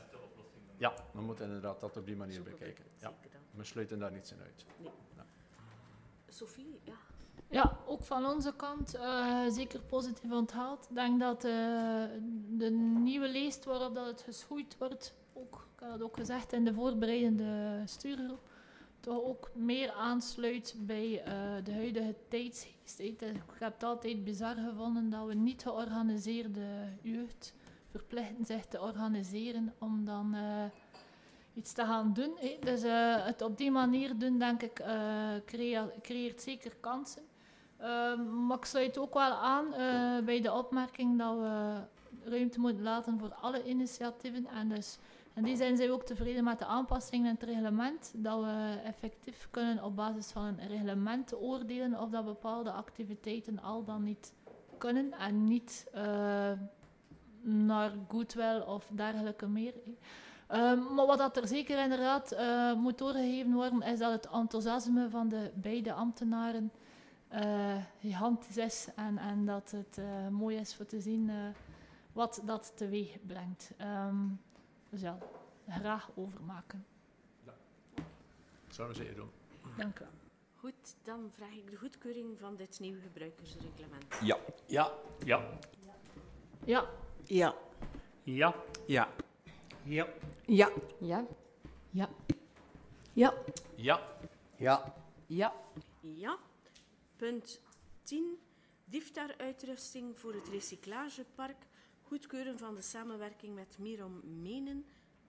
Ja, we moeten inderdaad dat op die manier Zoeken bekijken. We, ja. We sluiten daar niets in uit. Nee. Ja. Sophie, ja. Ja, ook van onze kant uh, zeker positief onthaald. Ik denk dat uh, de nieuwe leest waarop dat het geschoeid wordt, ook, ik heb dat ook gezegd in de voorbereidende stuurgroep, toch ook meer aansluit bij uh, de huidige tijdsgeest. Ik heb het altijd bizar gevonden dat we niet georganiseerde jeugd verplichten zich te organiseren om dan uh, iets te gaan doen. He. Dus uh, het op die manier doen, denk ik, uh, crea- creëert zeker kansen. Uh, maar ik sluit ook wel aan uh, bij de opmerking dat we ruimte moeten laten voor alle initiatieven. En dus in die zin zijn we ook tevreden met de aanpassingen in het reglement. Dat we effectief kunnen op basis van een reglement oordelen of dat bepaalde activiteiten al dan niet kunnen en niet uh, naar goodwill of dergelijke meer. Um, maar wat dat er zeker inderdaad uh, moet doorgegeven worden, is dat het enthousiasme van de beide ambtenaren uh, gigantisch is en, en dat het uh, mooi is voor te zien uh, wat dat teweeg brengt. Um, dus ja, graag overmaken. Ja. Dat zouden we zeker doen. Dank u wel. Goed, dan vraag ik de goedkeuring van dit nieuwe gebruikersreglement. Ja. Ja. Ja. Ja. Ja. Ja. Ja. Ja. Ja. Ja. Ja. Ja. Ja. Ja. Ja. Ja. Punt tien. Diftar-uitrusting voor het recyclagepark. Goedkeuren van de samenwerking met Mirom Menen.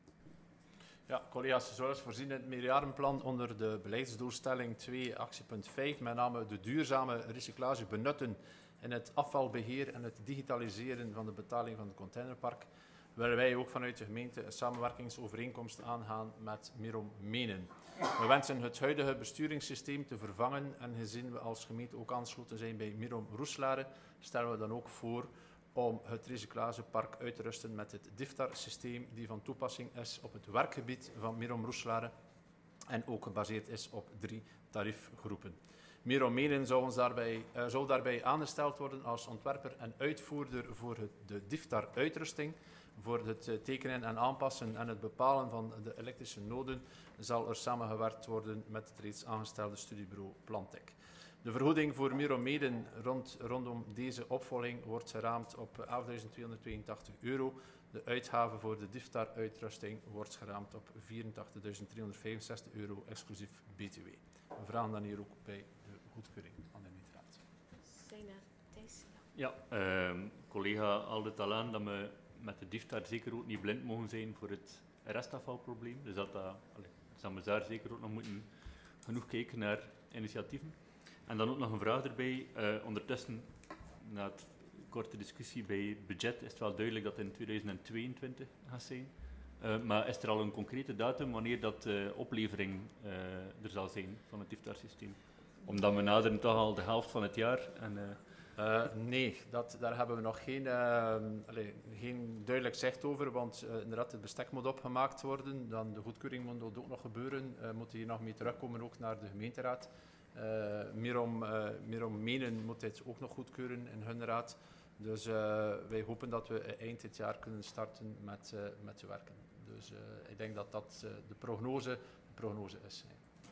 Ja, collega's, zoals voorzien in het meerjarenplan onder de beleidsdoelstelling twee, actiepunt vijf, met name de duurzame recyclage benutten in het afvalbeheer en het digitaliseren van de betaling van het containerpark, willen wij ook vanuit de gemeente een samenwerkingsovereenkomst aangaan met Mirom Menen. We wensen het huidige besturingssysteem te vervangen en gezien we als gemeente ook aangesloten zijn bij Mirom Roeselare, stellen we dan ook voor om het recyclagepark uit te rusten met het Diftar-systeem die van toepassing is op het werkgebied van Mirom Roeselare en ook gebaseerd is op drie tariefgroepen. Mirom Menen zou, ons daarbij, uh, zou daarbij aangesteld worden als ontwerper en uitvoerder voor het, de Diftar-uitrusting. Voor het uh, tekenen en aanpassen en het bepalen van de elektrische noden zal er samengewerkt worden met het reeds aangestelde studiebureau Plantec. De vergoeding voor Mirom Menen rond, rondom deze opvolging wordt geraamd op elfduizend tweehonderdtweeëntachtig euro. De uitgave voor de Diftar-uitrusting wordt geraamd op vierentachtigduizend driehonderdvijfenzestig euro, exclusief B T W. We vragen dan hier ook bij de goedkeuring aan de gemeenteraad. Zijn er Thijs? Ja, uh, collega haalde het al aan dat we met de Diftar zeker ook niet blind mogen zijn voor het restafvalprobleem. Dus dat, dat, allez, dat we daar zeker ook nog moeten genoeg kijken naar initiatieven. En dan ook nog een vraag erbij. Uh, ondertussen, na het korte discussie bij het budget, is het wel duidelijk dat het in tweeduizend tweeëntwintig gaat zijn. Uh, maar is er al een concrete datum wanneer dat de uh, oplevering uh, er zal zijn van het Diftar-systeem? Omdat we naderen toch al de helft van het jaar. En, uh, Uh, nee, dat, daar hebben we nog geen, uh, allez, geen duidelijk zicht over, want uh, inderdaad het bestek moet opgemaakt worden, dan de goedkeuring moet ook nog gebeuren, uh, moeten hier nog mee terugkomen ook naar de gemeenteraad. Uh, Mirom, uh, Mirom Menen moet dit ook nog goedkeuren in hun raad, dus uh, wij hopen dat we eind dit jaar kunnen starten met, uh, met te werken. Dus uh, ik denk dat dat uh, de, prognose, de prognose is.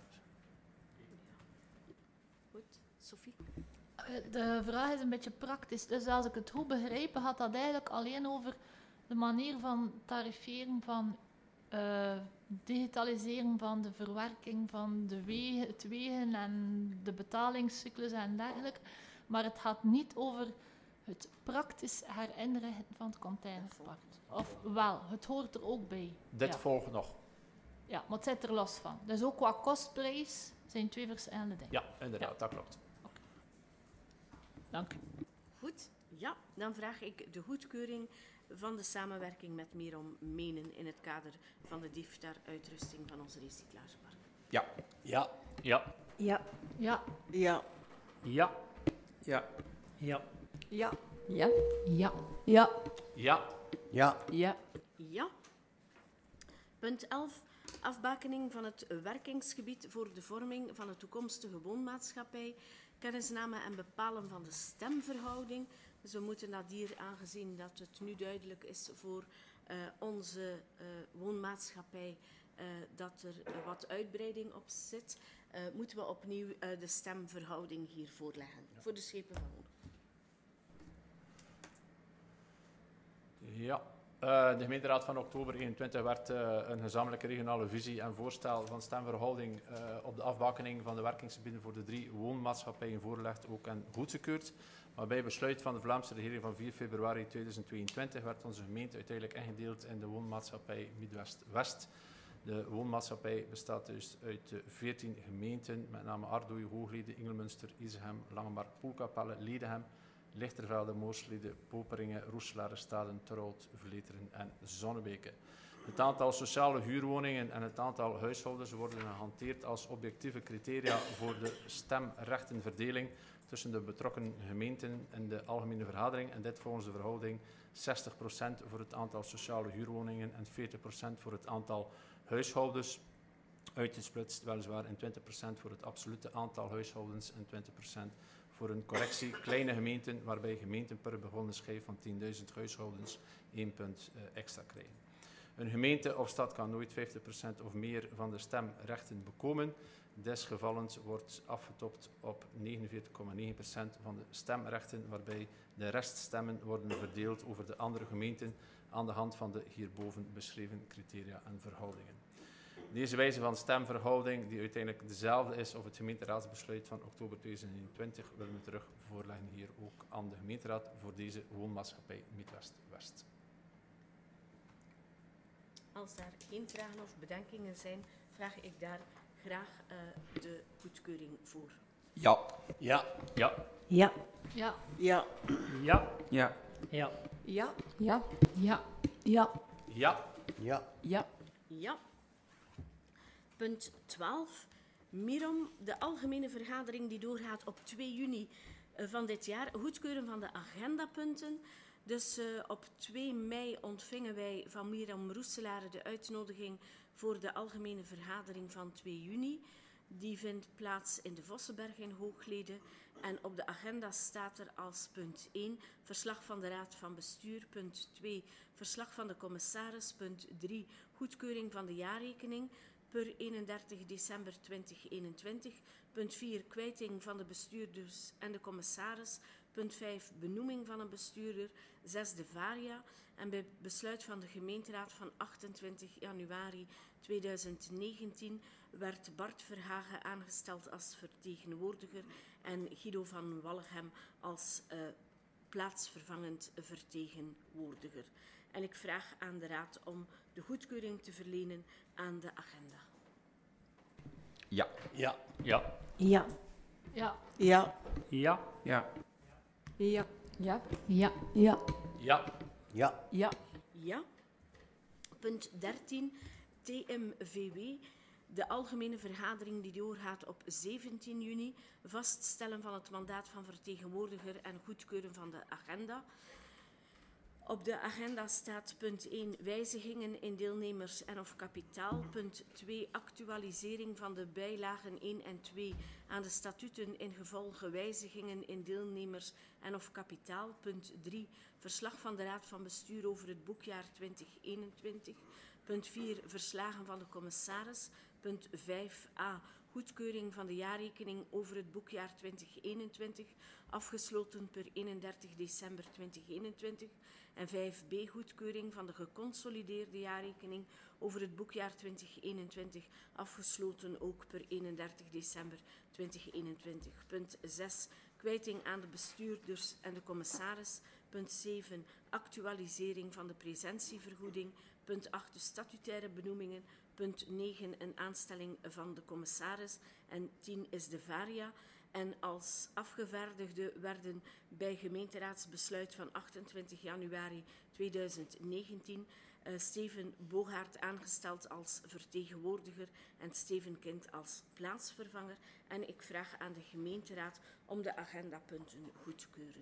Goed, Sophie? De vraag is een beetje praktisch. Dus als ik het goed begrepen, gaat dat eigenlijk alleen over de manier van tariferen, van uh, digitaliseren van de verwerking van de wegen, het wegen en de betalingscyclus en dergelijke. Maar het gaat niet over het praktisch herinrichten van het containerpark. Of wel, het hoort er ook bij. Dit ja. volgt nog. Ja, maar het zit er los van. Dus ook qua kostprijs zijn twee verschillende dingen. Ja, inderdaad, ja. dat klopt. Dank u. Goed, ja. Dan vraag ik de goedkeuring van de samenwerking met Mirom Menen in het kader van de Diftar-uitrusting van ons recyclagepark. Ja. Ja. Ja. Ja. Ja. Ja. Ja. Ja. Ja. Ja. Ja. Ja. Ja. Ja. Ja. Ja. Ja. Punt elf. Afbakening van het werkingsgebied voor de vorming van een toekomstige woonmaatschappij. Kennisname en bepalen van de stemverhouding. Dus we moeten dat hier, aangezien dat het nu duidelijk is voor uh, onze uh, woonmaatschappij, uh, dat er uh, wat uitbreiding op zit, uh, moeten we opnieuw uh, de stemverhouding hier voorleggen. Ja. Voor de schepen van Hoog. Ja. Uh, de gemeenteraad van oktober eenentwintig werd uh, een gezamenlijke regionale visie en voorstel van stemverhouding uh, op de afbakening van de werkingsgebieden voor de drie woonmaatschappijen voorgelegd ook en goedgekeurd. Maar bij besluit van de Vlaamse regering van vier februari tweeduizend tweeëntwintig werd onze gemeente uiteindelijk ingedeeld in de woonmaatschappij Midwest-West. De woonmaatschappij bestaat dus uit veertien gemeenten, met name Ardooij, Hooglede, Ingelmunster, Isegem, Langemark, Poelkapelle, Ledenham, Lichtervelde, Mooslede, Poperingen, Roeselare, Staden, Terhout, Vleteren en Zonnebeke. Het aantal sociale huurwoningen en het aantal huishoudens worden gehanteerd als objectieve criteria voor de stemrechtenverdeling tussen de betrokken gemeenten in de algemene vergadering. En dit volgens de verhouding zestig procent voor het aantal sociale huurwoningen en veertig procent voor het aantal huishoudens. Uitgesplitst weliswaar in twintig procent voor het absolute aantal huishoudens en twintig procent voor een correctie kleine gemeenten, waarbij gemeenten per begonnen schijf van tienduizend huishoudens één punt uh, extra krijgen. Een gemeente of stad kan nooit vijftig procent of meer van de stemrechten bekomen. Desgevallend wordt afgetopt op negenenveertig komma negen procent van de stemrechten, waarbij de reststemmen worden verdeeld over de andere gemeenten aan de hand van de hierboven beschreven criteria en verhoudingen. Deze wijze van stemverhouding, die uiteindelijk dezelfde is of het gemeenteraadsbesluit van oktober tweeduizend eenentwintig, willen we terug voorleggen hier ook aan de gemeenteraad voor deze woonmaatschappij Midwest-West. Als daar geen vragen of bedenkingen zijn, vraag ik daar graag uh, de goedkeuring voor. Ja. Ja. Ja. Ja. Ja. Ja. Ja. Ja. Ja. Ja. Ja. Ja. Ja. Ja. Ja. Ja. Ja. Punt twaalf. Mirom, de algemene vergadering die doorgaat op twee juni uh, van dit jaar. Goedkeuren van de agendapunten. Dus uh, op twee mei ontvingen wij van Mirom Roeselaar de uitnodiging voor de algemene vergadering van twee juni. Die vindt plaats in de Vossenberg in Hooglede. En op de agenda staat er als punt één verslag van de Raad van Bestuur, punt twee verslag van de commissaris, punt drie goedkeuring van de jaarrekening per eenendertig december tweeduizend eenentwintig, punt vier kwijting van de bestuurders en de commissaris, punt vijf benoeming van een bestuurder, zes de varia en bij besluit van de gemeenteraad van achtentwintig januari tweeduizend negentien werd Bart Verhagen aangesteld als vertegenwoordiger en Guido van Wallegem als uh, plaatsvervangend vertegenwoordiger. En ik vraag aan de raad om de goedkeuring te verlenen aan de agenda. Ja. Ja. Ja. Ja. Ja. Ja. Ja. Ja. Ja. Ja. Ja. Ja. Ja. Ja. Ja. Ja. Punt dertien. T M V W. De algemene vergadering die doorgaat op zeventien juni. Vaststellen van het mandaat van vertegenwoordiger en goedkeuren van de agenda. Op de agenda staat punt één wijzigingen in deelnemers en of kapitaal. Punt twee actualisering van de bijlagen één en twee aan de statuten in gevolge wijzigingen in deelnemers en of kapitaal. Punt drie verslag van de Raad van Bestuur over het boekjaar tweeduizend eenentwintig. Punt vier verslagen van de commissaris. Punt vijf a goedkeuring van de jaarrekening over het boekjaar tweeduizend eenentwintig, afgesloten per eenendertig december tweeduizend eenentwintig. En vijf b goedkeuring van de geconsolideerde jaarrekening over het boekjaar tweeduizend eenentwintig, afgesloten ook per eenendertig december tweeduizend eenentwintig. Punt zes kwijting aan de bestuurders en de commissaris. Punt zeven actualisering van de presentievergoeding. Punt acht de statutaire benoemingen. Punt negen een aanstelling van de commissaris. En tien is de varia. En als afgevaardigde werden bij gemeenteraadsbesluit van achtentwintig januari tweeduizend negentien uh, Steven Bogaert aangesteld als vertegenwoordiger en Steven Kind als plaatsvervanger. En ik vraag aan de gemeenteraad om de agendapunten goed te keuren.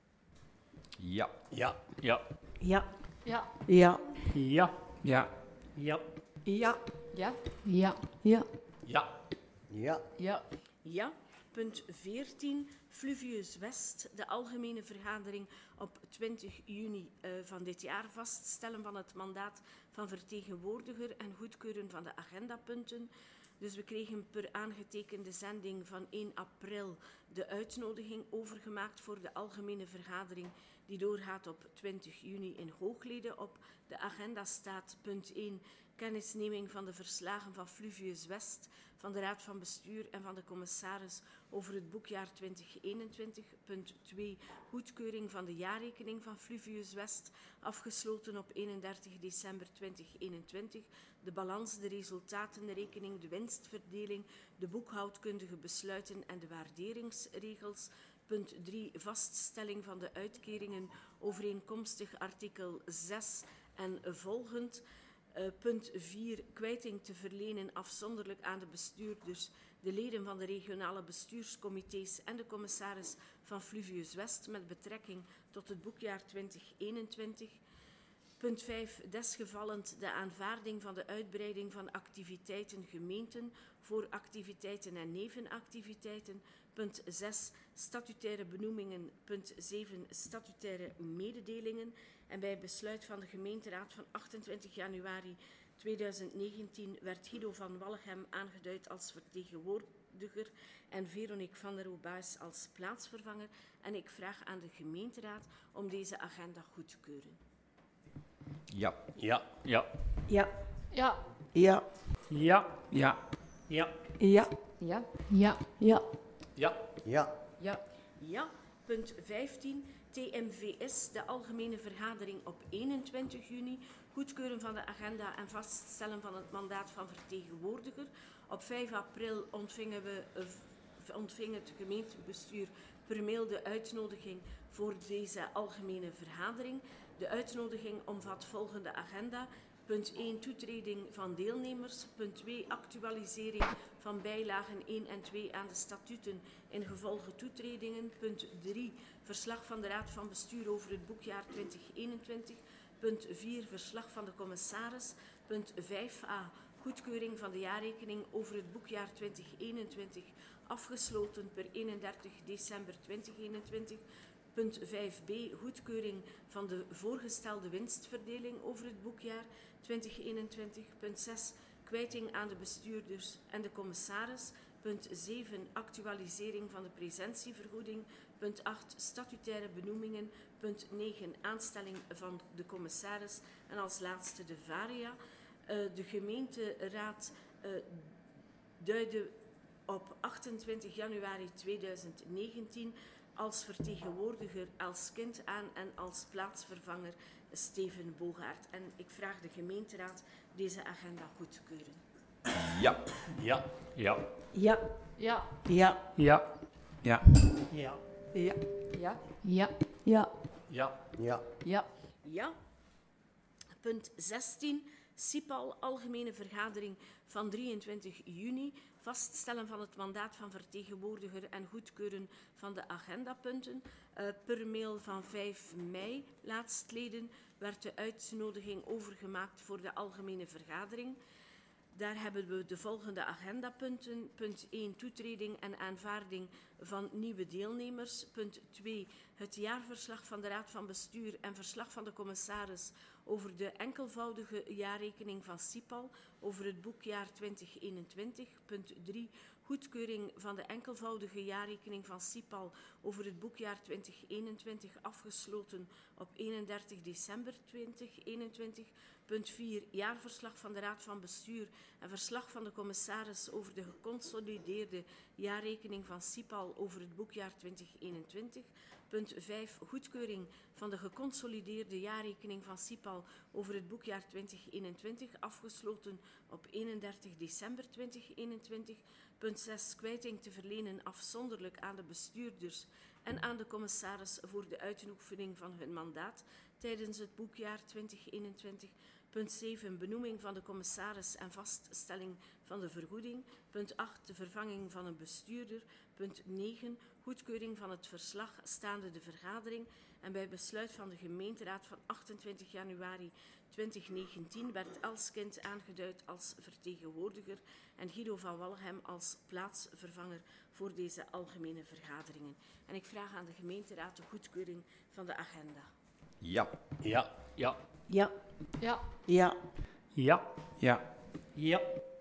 Ja. Ja. Ja. Ja. Ja. Ja. Ja. Ja. Ja. Ja. Ja. Ja. Ja. Ja. Ja. Ja. Ja. Punt veertien, Fluvius West, de algemene vergadering op twintig juni uh, van dit jaar, vaststellen van het mandaat van vertegenwoordiger en goedkeuren van de agendapunten. Dus we kregen per aangetekende zending van één april de uitnodiging overgemaakt voor de algemene vergadering die doorgaat op twintig juni in Hooglede. Op de agenda staat punt één, kennisneming van de verslagen van Fluvius West, van de Raad van Bestuur en van de commissaris over het boekjaar tweeduizend eenentwintig. Punt twee, goedkeuring van de jaarrekening van Fluvius West, afgesloten op eenendertig december tweeduizend eenentwintig. De balans, de resultatenrekening, de winstverdeling, de boekhoudkundige besluiten en de waarderingsregels. Punt drie, vaststelling van de uitkeringen overeenkomstig artikel zes en volgend. Uh, punt vier, kwijting te verlenen afzonderlijk aan de bestuurders, de leden van de regionale bestuurscomité's en de commissaris van Fluvius West met betrekking tot het boekjaar twintig eenentwintig. Punt vijf, desgevallend de aanvaarding van de uitbreiding van activiteiten gemeenten voor activiteiten en nevenactiviteiten. Punt zes, statutaire benoemingen. Punt zeven, statutaire mededelingen. En bij besluit van de gemeenteraad van achtentwintig januari tweeduizend negentien werd Guido van Wallegem aangeduid als vertegenwoordiger en Veronique van der Obuis als plaatsvervanger. En ik vraag aan de gemeenteraad om deze agenda goed te keuren. Ja. Ja. Ja. Ja. Ja. Ja. Ja. Ja. Ja. Ja. Ja. Ja. Ja. Ja. Ja. Ja. Ja. Punt vijftien. T M V S, de algemene vergadering op eenentwintig juni. Goedkeuren van de agenda en vaststellen van het mandaat van vertegenwoordiger. Op vijf april ontvingen we, uh, ontving het gemeentebestuur per mail de uitnodiging voor deze algemene vergadering. De uitnodiging omvat volgende agenda. Punt één, toetreding van deelnemers. Punt twee, actualisering van bijlagen één en twee aan de statuten in gevolge toetredingen. Punt drie, verslag van de Raad van Bestuur over het boekjaar twintig eenentwintig. Punt vier, verslag van de commissaris. Punt vijf a, goedkeuring van de jaarrekening over het boekjaar twintig eenentwintig, afgesloten per eenendertig december tweeduizend eenentwintig. Punt vijf b, goedkeuring van de voorgestelde winstverdeling over het boekjaar twintig eenentwintig. Punt zes, kwijting aan de bestuurders en de commissaris. Punt zeven, actualisering van de presentievergoeding. Punt acht, statutaire benoemingen. Punt negen, aanstelling van de commissaris. En als laatste de varia. Uh, de gemeenteraad uh, duidde op achtentwintig januari tweeduizend negentien als vertegenwoordiger als kind aan en als plaatsvervanger Steven Bogaert. En ik vraag de gemeenteraad deze agenda goed te keuren. Ja. Ja. Ja. Ja. Ja. Ja. Ja. Ja. Ja. Ja. Ja. Ja. Ja. Ja. Ja. Ja. Ja. Punt zestien. CIPAL, algemene vergadering van drieëntwintig juni. Vaststellen van het mandaat van vertegenwoordiger en goedkeuren van de agendapunten. Uh, per mail van vijf mei, laatstleden, werd de uitnodiging overgemaakt voor de algemene vergadering. Daar hebben we de volgende agendapunten. Punt één, toetreding en aanvaarding van nieuwe deelnemers. Punt twee, het jaarverslag van de Raad van Bestuur en verslag van de commissaris over de enkelvoudige jaarrekening van CIPAL over het boekjaar twintig eenentwintig. Punt drie, goedkeuring van de enkelvoudige jaarrekening van CIPAL over het boekjaar twintig eenentwintig, afgesloten op eenendertig december tweeduizend eenentwintig. Punt vier, jaarverslag van de Raad van Bestuur en verslag van de commissaris over de geconsolideerde jaarrekening van CIPAL over het boekjaar twintig eenentwintig. Punt vijf, goedkeuring van de geconsolideerde jaarrekening van CIPAL over het boekjaar twintig eenentwintig, afgesloten op eenendertig december tweeduizend eenentwintig. Punt zes, kwijting te verlenen afzonderlijk aan de bestuurders en aan de commissaris voor de uitoefening van hun mandaat tijdens het boekjaar twintig eenentwintig. Punt zeven, benoeming van de commissaris en vaststelling van de vergoeding. Punt acht, de vervanging van een bestuurder. Punt negen, goedkeuring van het verslag staande de vergadering. En bij besluit van de gemeenteraad van achtentwintig januari tweeduizend negentien werd Elskind aangeduid als vertegenwoordiger en Guido van Wallegem als plaatsvervanger voor deze algemene vergaderingen. En ik vraag aan de gemeenteraad de goedkeuring van de agenda. Ja. Ja. Ja. Ja. Ja. Ja. Ja. Ja. Ja.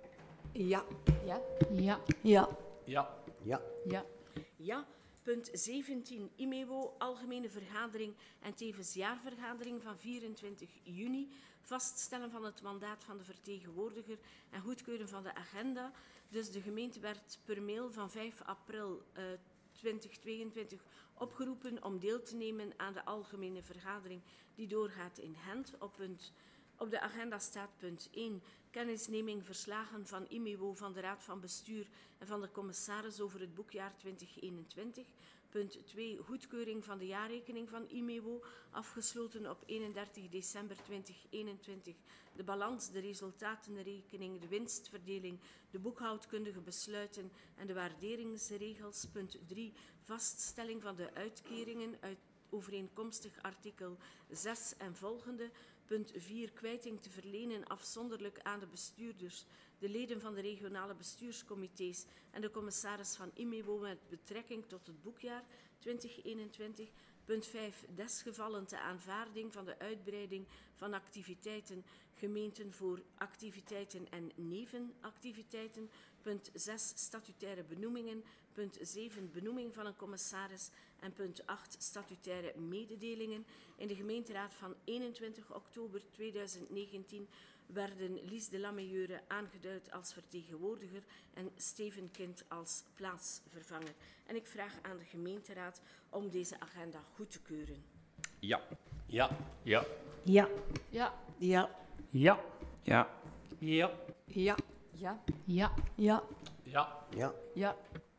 Ja. Ja. Ja. Ja. Ja. Ja. Ja. Ja. Punt zeventien, I M E W O, algemene vergadering en tevens jaarvergadering van vierentwintig juni. Vaststellen van het mandaat van de vertegenwoordiger en goedkeuren van de agenda. Dus de gemeente werd per mail van vijf april uh, tweeduizend tweeëntwintig opgeroepen om deel te nemen aan de algemene vergadering die doorgaat in Gent. Op, punt, op de agenda staat punt één, kennisneming verslagen van I M E W O van de Raad van Bestuur en van de commissaris over het boekjaar twintig eenentwintig. Punt twee, goedkeuring van de jaarrekening van I M E W O, afgesloten op eenendertig december tweeduizend eenentwintig. de balans, de resultatenrekening, de winstverdeling, de boekhoudkundige besluiten en de waarderingsregels. Punt drie, vaststelling van de uitkeringen uit overeenkomstig artikel zes en volgende. Punt vier, kwijting te verlenen afzonderlijk aan de bestuurders, de leden van de regionale bestuurscomité's en de commissaris van I M E W O met betrekking tot het boekjaar twintig eenentwintig. Punt vijf, desgevallen de aanvaarding van de uitbreiding van activiteiten, gemeenten voor activiteiten en nevenactiviteiten. Punt zes, statutaire benoemingen. Punt zeven, benoeming van een commissaris. En punt acht, statutaire mededelingen. In de gemeenteraad van eenentwintig oktober tweeduizend negentien werden Lies de Lamejeure aangeduid als vertegenwoordiger en Steven Kind als plaatsvervanger. En ik vraag aan de gemeenteraad om deze agenda goed te keuren. Ja. Ja. Ja. Ja. Ja. Ja. Ja. Ja. Ja. Ja. Ja. Ja. Ja. Ja. Ja. Ja.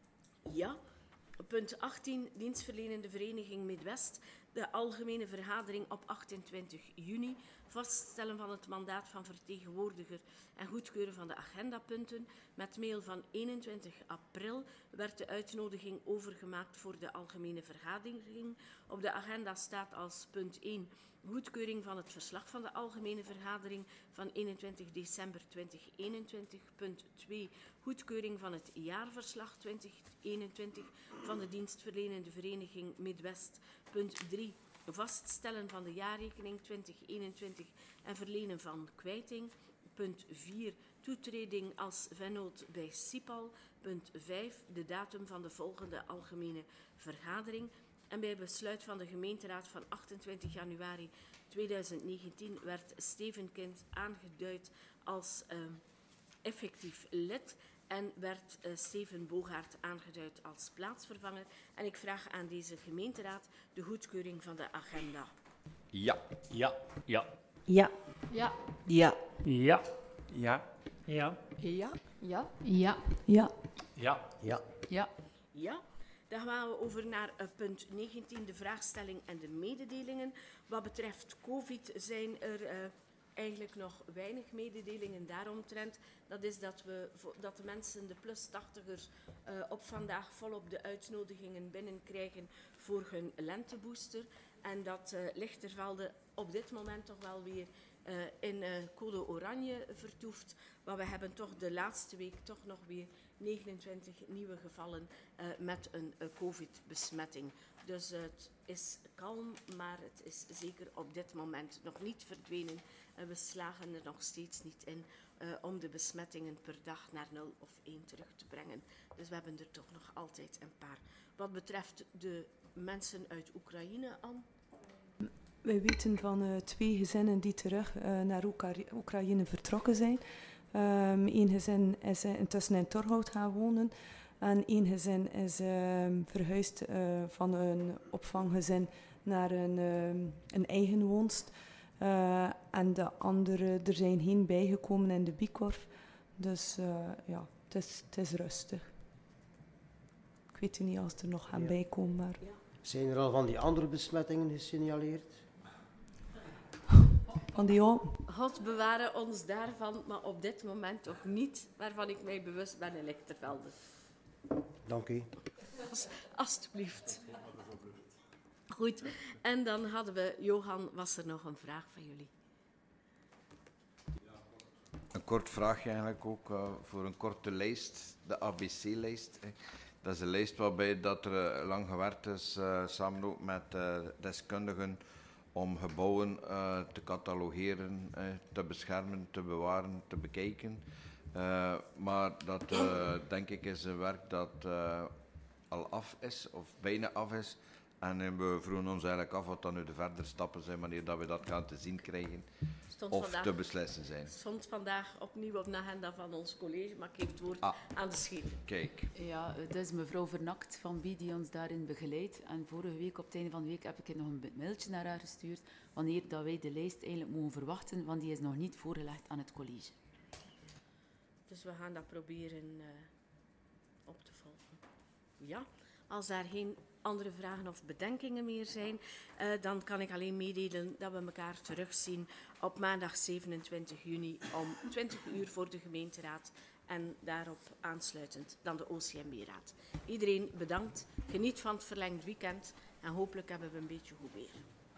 Ja. Punt achttien, dienstverlenende vereniging Midwest. De algemene vergadering op achtentwintig juni. Vaststellen van het mandaat van vertegenwoordiger en goedkeuren van de agendapunten. Met mail van eenentwintig april werd de uitnodiging overgemaakt voor de algemene vergadering. Op de agenda staat als punt één goedkeuring van het verslag van de algemene vergadering van eenentwintig december tweeduizend eenentwintig. Punt twee goedkeuring van het jaarverslag twintig eenentwintig van de dienstverlenende vereniging Midwest. Punt drie vaststellen van de jaarrekening twintig eenentwintig en verlenen van kwijting. Punt vier toetreding als vennoot bij SIPAL. Punt vijf de datum van de volgende algemene vergadering. En bij besluit van de gemeenteraad van achtentwintig januari tweeduizend negentien werd Steven Kind aangeduid als uh, effectief lid en werd uh, Steven Bogaert aangeduid als plaatsvervanger. En ik vraag aan deze gemeenteraad de goedkeuring van de agenda. Ja. Ja. Ja. Ja. Ja. Ja. Ja. Ja. Ja. Ja. Ja. Ja. Ja. Ja. Ja. Ja. Ja. Dan gaan we over naar uh, punt negentien, de vraagstelling en de mededelingen. Wat betreft COVID zijn er uh, eigenlijk nog weinig mededelingen daaromtrent. Dat is dat, we, dat de mensen, de plus tachtigers, uh, op vandaag volop de uitnodigingen binnenkrijgen voor hun lentebooster. En dat uh, Lichtervelde op dit moment toch wel weer uh, in uh, code oranje vertoeft. Maar we hebben toch de laatste week toch nog weer negenentwintig nieuwe gevallen uh, met een uh, COVID-besmetting. Dus uh, het is kalm, maar het is zeker op dit moment nog niet verdwenen. Uh, we slagen er nog steeds niet in uh, om de besmettingen per dag naar nul of één terug te brengen. Dus we hebben er toch nog altijd een paar. Wat betreft de mensen uit Oekraïne, Anne? Wij weten van uh, twee gezinnen die terug uh, naar Oekra Oekraïne vertrokken zijn. Um, Eén gezin is uh, intussen in Torhout gaan wonen. En één gezin is uh, verhuisd uh, van een opvanggezin naar een, uh, een eigen woonst. Uh, en de andere, er zijn geen bijgekomen in de Bikorf. Dus uh, ja, het is, het is rustig. Ik weet niet als er nog gaan ja. bijkomen. Maar... Ja. Zijn er al van die andere besmettingen gesignaleerd? Van die al? God bewaren ons daarvan, maar op dit moment toch niet, waarvan ik mij bewust ben in Lichtervelde. Dank u. Als, alsjeblieft. Goed, en dan hadden we, Johan, was er nog een vraag van jullie? Een kort vraagje eigenlijk ook uh, voor een korte lijst, de A B C-lijst. Eh. Dat is een lijst waarbij dat er uh, lang gewerkt is, uh, samen ook met uh, deskundigen, om gebouwen uh, te catalogeren, uh, te beschermen, te bewaren, te bekijken. Uh, maar dat, uh, denk ik, is een werk dat uh, al af is, of bijna af is. En uh, we vroegen ons eigenlijk af wat dan nu de verdere stappen zijn, wanneer dat we dat gaan te zien krijgen, Stond of vandaag, te beslissen zijn. stond vandaag opnieuw op de agenda van ons college, maar ik geef het woord ah, aan de schepen. Kijk. Ja, het is mevrouw Vernakt van Bie die ons daarin begeleidt. En vorige week, op het einde van de week, heb ik nog een mailtje naar haar gestuurd, wanneer dat wij de lijst eigenlijk mogen verwachten, want die is nog niet voorgelegd aan het college. Dus we gaan dat proberen uh, op te volgen. Ja, als daar geen andere vragen of bedenkingen meer zijn, uh, dan kan ik alleen meedelen dat we elkaar terugzien op maandag zevenentwintig juni om twintig uur voor de gemeenteraad en daarop aansluitend dan de O C M W-raad. Iedereen bedankt, geniet van het verlengd weekend en hopelijk hebben we een beetje goed weer.